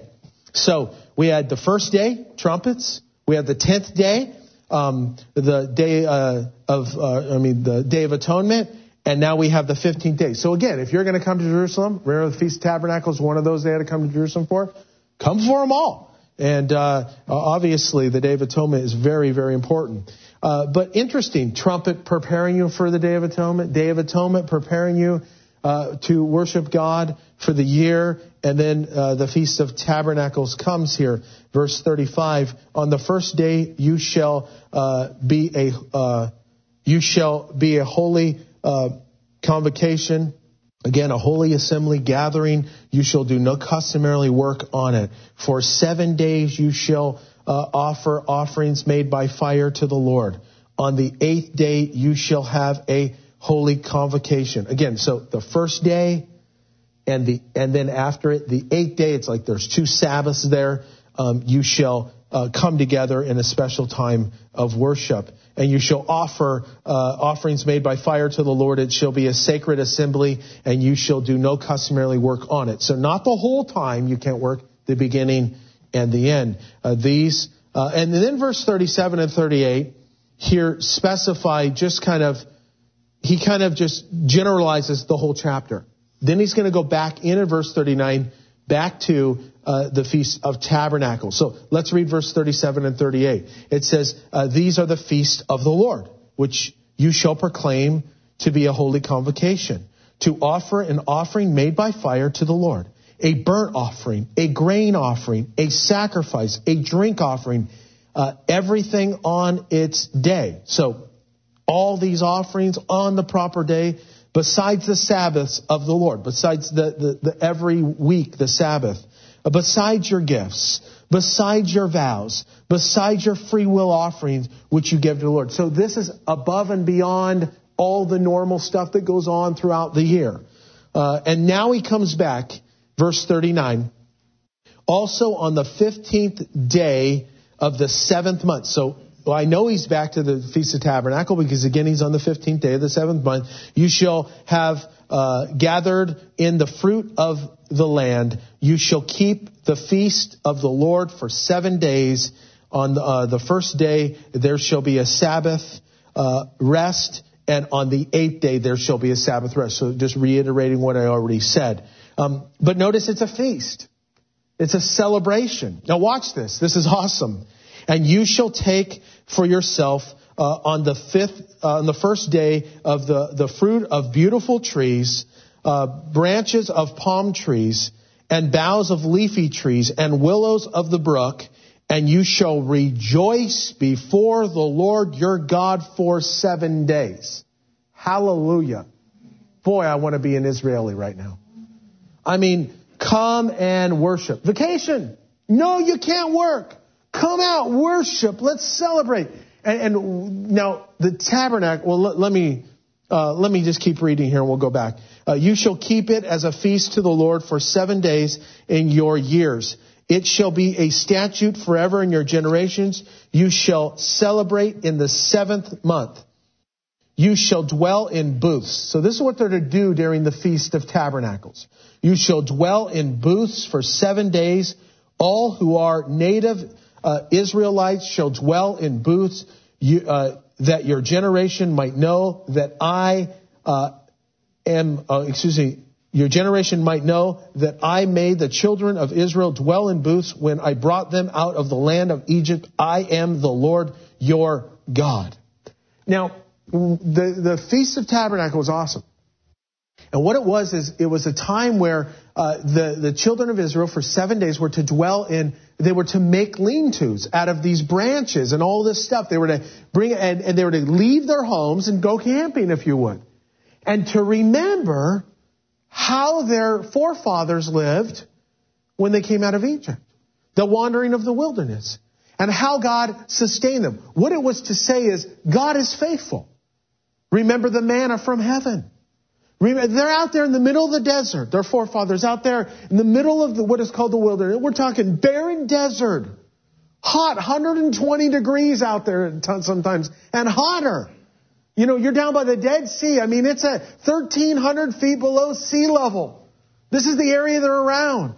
S1: So we had the first day, trumpets. We had the tenth day, um, the day uh, of, uh, I mean, the Day of Atonement. And now we have the fifteenth day. So again, if you're going to come to Jerusalem, remember the Feast of Tabernacles, one of those they had to come to Jerusalem for? Come for them all. And uh, obviously, the Day of Atonement is very, very important. Uh, but interesting, trumpet preparing you for the Day of Atonement, Day of Atonement preparing you uh, to worship God for the year, and then uh, the Feast of Tabernacles comes here. Verse thirty-five, on the first day you shall uh, be a uh, you shall be a holy uh, convocation. Again, a holy assembly gathering. You shall do no customarily work on it. For seven days you shall uh, offer offerings made by fire to the Lord. On the eighth day you shall have a holy convocation. Again, so the first day and the and then after it, the eighth day, it's like there's two Sabbaths there. Um, you shall uh, come together in a special time of worship. And you shall offer uh, offerings made by fire to the Lord. It shall be a sacred assembly, and you shall do no customarily work on it. So not the whole time you can't work, the beginning and the end. Uh, these uh, and then verse thirty-seven and thirty-eight here specify just kind of, he kind of just generalizes the whole chapter. Then he's going to go back in at verse thirty-nine, back to uh, the Feast of Tabernacles. So let's read verse thirty-seven and thirty-eight. It says, uh, these are the feast of the Lord, which you shall proclaim to be a holy convocation, to offer an offering made by fire to the Lord, a burnt offering, a grain offering, a sacrifice, a drink offering, uh, everything on its day. So all these offerings on the proper day, besides the Sabbaths of the Lord, besides the, the, the every week, the Sabbath, uh, besides your gifts, besides your vows, besides your free will offerings, which you give to the Lord. So this is above and beyond all the normal stuff that goes on throughout the year. Uh, and now he comes back, verse thirty-nine, also on the fifteenth day of the seventh month. So well, I know he's back to the Feast of Tabernacle because, again, he's on the fifteenth day of the seventh month. You shall have uh, gathered in the fruit of the land. You shall keep the feast of the Lord for seven days. On the, uh, the first day, there shall be a Sabbath uh, rest. And on the eighth day, there shall be a Sabbath rest. So just reiterating what I already said. Um, but notice it's a feast. It's a celebration. Now watch this. This is awesome. And you shall take for yourself uh, on the fifth, uh, on the first day of the, the fruit of beautiful trees, uh, branches of palm trees, and boughs of leafy trees, and willows of the brook, and you shall rejoice before the Lord your God for seven days. Hallelujah. Boy, I want to be an Israeli right now. I mean, come and worship. Vacation. No, you can't work. Come out, worship. Let's celebrate. And, and now the tabernacle. Well, let, let me uh, let me just keep reading here, and we'll go back. Uh, you shall keep it as a feast to the Lord for seven days in your years. It shall be a statute forever in your generations. You shall celebrate in the seventh month. You shall dwell in booths. So this is what they're to do during the Feast of Tabernacles. You shall dwell in booths for seven days. All who are native uh, Israelites shall dwell in booths, you, uh, that your generation might know that I uh, am, uh, excuse me, your generation might know that I made the children of Israel dwell in booths when I brought them out of the land of Egypt. I am the Lord your God. Now, the, the Feast of Tabernacle was awesome. And what it was is it was a time where uh, the, the children of Israel for seven days were to dwell in, they were to make lean-tos out of these branches and all this stuff. They were to bring, and, and they were to leave their homes and go camping, if you would. And to remember how their forefathers lived when they came out of Egypt. The wandering of the wilderness. And how God sustained them. What it was to say is, God is faithful. Remember the manna from heaven. Remember, they're out there in the middle of the desert. Their forefathers out there in the middle of the, what is called the wilderness. We're talking barren desert. Hot, one hundred twenty degrees out there sometimes. And hotter. You know, you're down by the Dead Sea. I mean, it's at thirteen hundred feet below sea level. This is the area they're around.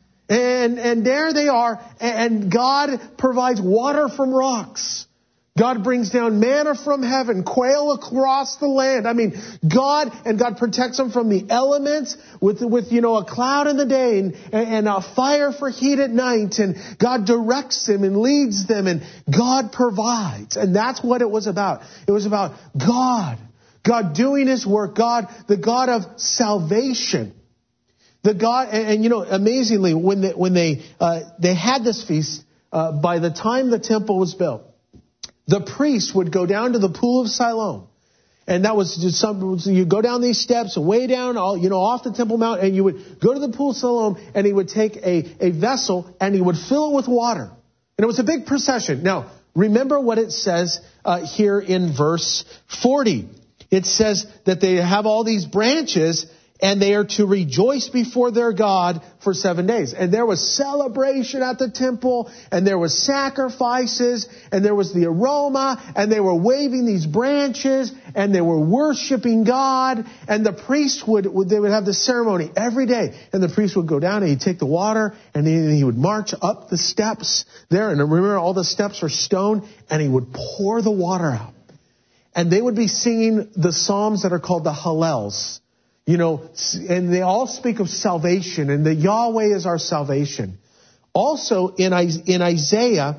S1: And, and there they are. And God provides water from rocks. God brings down manna from heaven, quail across the land. I mean, God, and God protects them from the elements with, with you know, a cloud in the day and, and a fire for heat at night. And God directs them and leads them, and God provides. And that's what it was about. It was about God. God doing His work. God, the God of salvation. The God, and, and you know, amazingly, when they, when they, uh, they had this feast, uh, by the time the temple was built, the priest would go down to the pool of Siloam. And that was just some, so you go down these steps, way down, all, you know, off the Temple Mount, and you would go to the pool of Siloam, and he would take a, a vessel, and he would fill it with water. And it was a big procession. Now, remember what it says uh, here in verse forty. It says that they have all these branches, and they are to rejoice before their God for seven days. And there was celebration at the temple, and there was sacrifices, and there was the aroma, and they were waving these branches, and they were worshiping God. And the priest would, they would have the ceremony every day. And the priest would go down, and he'd take the water, and he, he would march up the steps there. And remember, all the steps are stone, and he would pour the water out. And they would be singing the psalms that are called the Hallels. You know, and they all speak of salvation, and that Yahweh is our salvation. Also, in, in Isaiah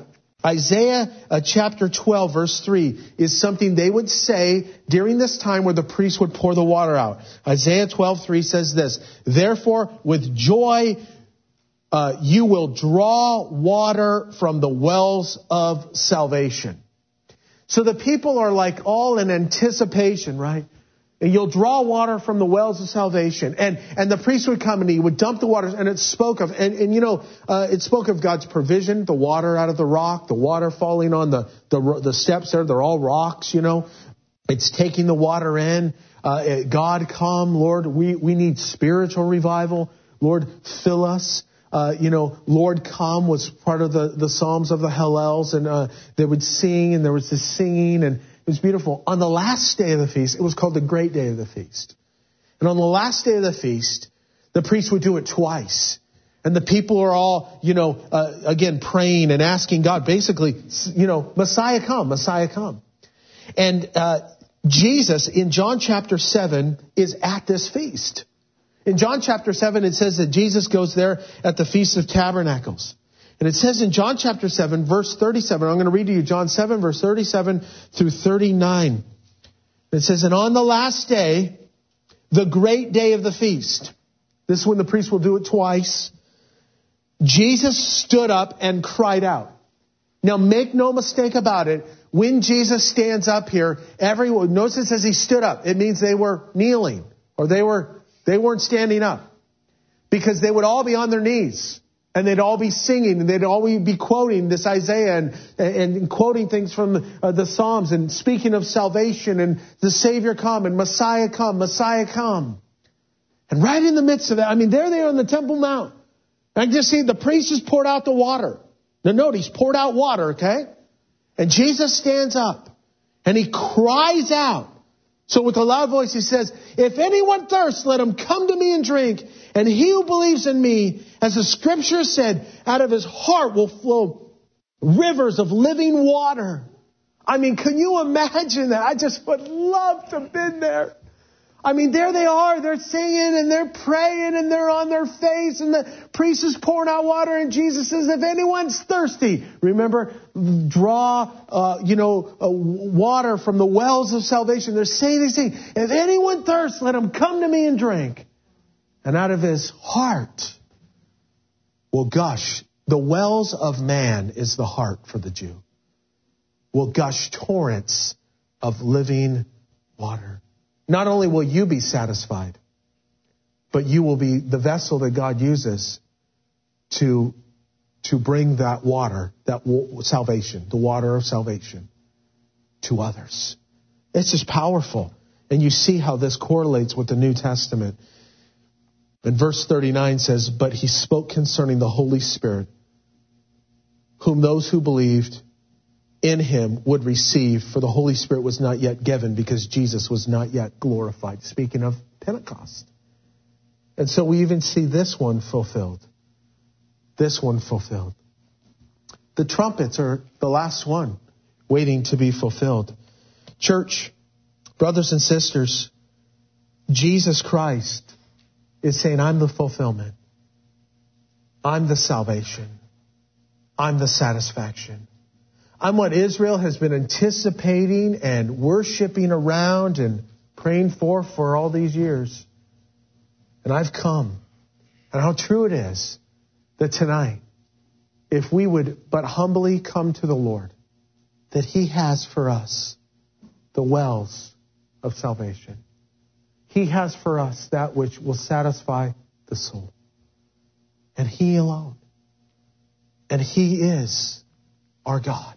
S1: Isaiah uh, chapter twelve, verse three, is something they would say during this time where the priest would pour the water out. Isaiah twelve, three says this, therefore, with joy, uh, you will draw water from the wells of salvation. So the people are like all in anticipation, right? And you'll draw water from the wells of salvation. And and the priest would come and he would dump the waters, and it spoke of, and, and you know, uh, it spoke of God's provision, the water out of the rock, the water falling on the, the, the steps there. They're all rocks, you know. It's taking the water in. Uh, God, come, Lord, we, we need spiritual revival. Lord, fill us. Uh, you know, Lord, come was part of the, the Psalms of the Hallels, and uh, they would sing, and there was this singing, and it was beautiful. On the last day of the feast, it was called the great day of the feast. And on the last day of the feast, the priest would do it twice. And the people are all, you know, uh, again, praying and asking God, basically, you know, Messiah come, Messiah come. And uh, Jesus, in John chapter seven, is at this feast. In John chapter seven, it says that Jesus goes there at the Feast of Tabernacles. And it says in John chapter seven, verse thirty-seven, I'm going to read to you John seven, verse thirty-seven through thirty-nine. It says, and on the last day, the great day of the feast, this is when the priest will do it twice, Jesus stood up and cried out. Now make no mistake about it, when Jesus stands up here, everyone, notice it says he stood up. It means they were kneeling, or they were, they weren't standing up, because they would all be on their knees. And they'd all be singing, and they'd all be quoting this Isaiah and, and quoting things from the, uh, the Psalms and speaking of salvation and the Savior come and Messiah come, Messiah come. And right in the midst of that, I mean, there they are on the Temple Mount. I just see the priest has poured out the water. Now note, he's poured out water, okay? And Jesus stands up and he cries out. So with a loud voice, he says, if anyone thirsts, let him come to me and drink. And he who believes in me, as the scripture said, out of his heart will flow rivers of living water. I mean, can you imagine that? I just would love to have been there. I mean, there they are. They're singing and they're praying and they're on their face. And the priest is pouring out water. And Jesus says, if anyone's thirsty, remember, draw, uh, you know, uh, water from the wells of salvation. They're saying these things. If anyone thirsts, let him come to me and drink. And out of his heart will gush. The wells of man is the heart for the Jew. Will gush torrents of living water. Not only will you be satisfied, but you will be the vessel that God uses to, to bring that water, that salvation, the water of salvation, to others. It's just powerful. And you see how this correlates with the New Testament. And verse thirty-nine says, but he spoke concerning the Holy Spirit, whom those who believed in him would receive, for the Holy Spirit was not yet given because Jesus was not yet glorified. Speaking of Pentecost. And so we even see this one fulfilled. This one fulfilled. The trumpets are the last one waiting to be fulfilled. Church, brothers and sisters, Jesus Christ is saying, I'm the fulfillment. I'm the salvation. I'm the satisfaction. I'm what Israel has been anticipating and worshiping around and praying for for all these years. And I've come. And how true it is that tonight, if we would but humbly come to the Lord, that he has for us the wells of salvation. He has for us that which will satisfy the soul. And he alone. And he is our God.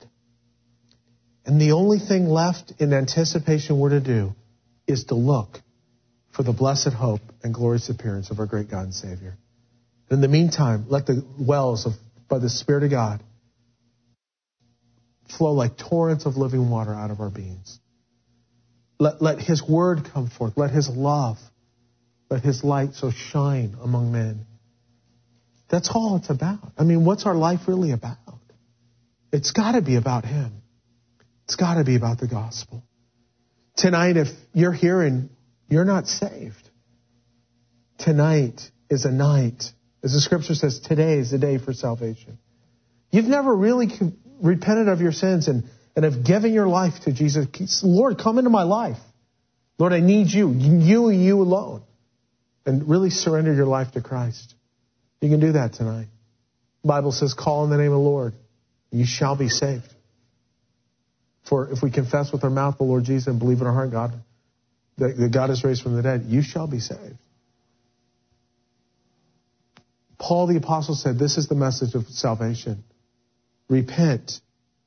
S1: And the only thing left in anticipation we're to do is to look for the blessed hope and glorious appearance of our great God and Savior. In the meantime, let the wells of, by the Spirit of God, flow like torrents of living water out of our beings. Let, let his word come forth. Let his love, let his light so shine among men. That's all it's about. I mean, what's our life really about? It's got to be about him. It's got to be about the gospel. Tonight, if you're here and you're not saved, tonight is a night. As the scripture says, today is the day for salvation. You've never really repented of your sins and, and have given your life to Jesus, Lord, come into my life. Lord, I need you, you and you alone. And really surrender your life to Christ. You can do that tonight. The Bible says, call on the name of the Lord. You shall be saved. For if we confess with our mouth the Lord Jesus and believe in our heart God, that, that God is raised from the dead, you shall be saved. Paul the Apostle said, this is the message of salvation. Repent,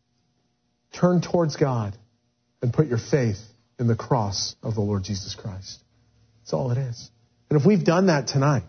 S1: turn towards God, and put your faith in the cross of the Lord Jesus Christ. That's all it is. And if we've done that tonight,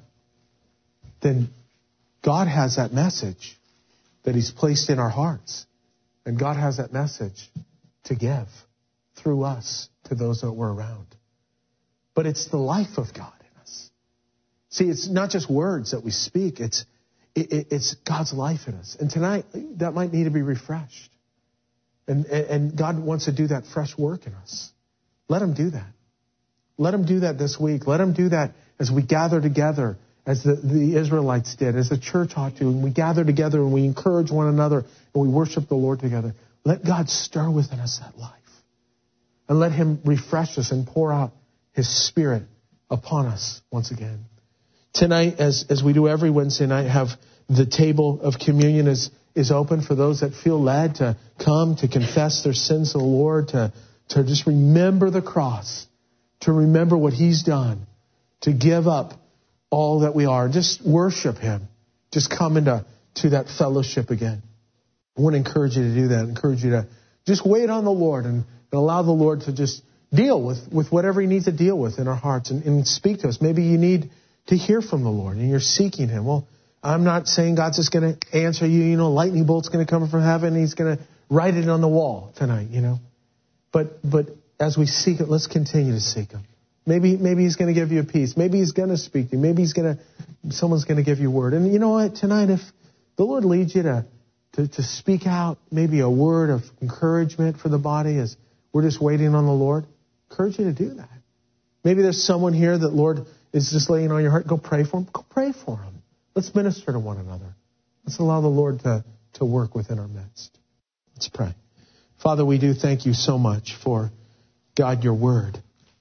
S1: then God has that message that He's placed in our hearts. And God has that message to give through us to those that we're around. But it's the life of God in us. See, it's not just words that we speak. It's it, it's God's life in us. And tonight, that might need to be refreshed. And, and God wants to do that fresh work in us. Let Him do that. Let Him do that this week. Let Him do that as we gather together, as the, the Israelites did, as the church ought to. And we gather together and we encourage one another and we worship the Lord together. Let God stir within us that life. And let Him refresh us and pour out His Spirit upon us once again. Tonight, as, as we do every Wednesday night, have the table of communion is, is open for those that feel led to come, to confess their sins to the Lord, to, to just remember the cross, to remember what He's done, to give up all that we are. Just worship Him. Just come into to that fellowship again. I want to encourage you to do that. I encourage you to just wait on the Lord and, and allow the Lord to just deal with, with whatever He needs to deal with in our hearts and, and speak to us. Maybe you need to hear from the Lord and you're seeking Him. Well, I'm not saying God's just going to answer you. You know, a lightning bolt's going to come from heaven. He's going to write it on the wall tonight, you know. But but as we seek it, let's continue to seek Him. Maybe maybe He's going to give you a peace. Maybe He's going to speak to you. Maybe He's going to, someone's going to give you a word. And you know what? Tonight, if the Lord leads you to, to, to speak out maybe a word of encouragement for the body as we're just waiting on the Lord, I encourage you to do that. Maybe there's someone here that Lord is just laying on your heart. Go pray for them. Go pray for them. Let's minister to one another. Let's allow the Lord to, to work within our midst. Let's pray. Father, we do thank you so much for, God, your word.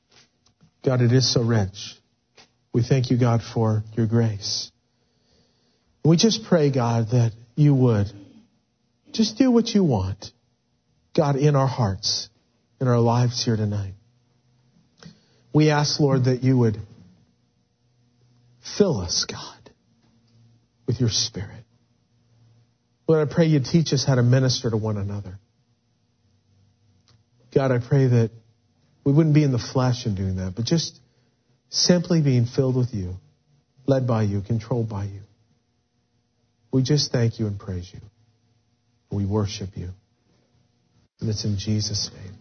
S1: God, it is so rich. We thank you, God, for your grace. We just pray, God, that you would just do what you want, God, in our hearts, in our lives here tonight. We ask, Lord, that you would fill us, God, with your Spirit. Lord, I pray you teach us how to minister to one another. God, I pray that we wouldn't be in the flesh in doing that, but just simply being filled with you, led by you, controlled by you. We just thank you and praise you. We worship you. And it's in Jesus' name.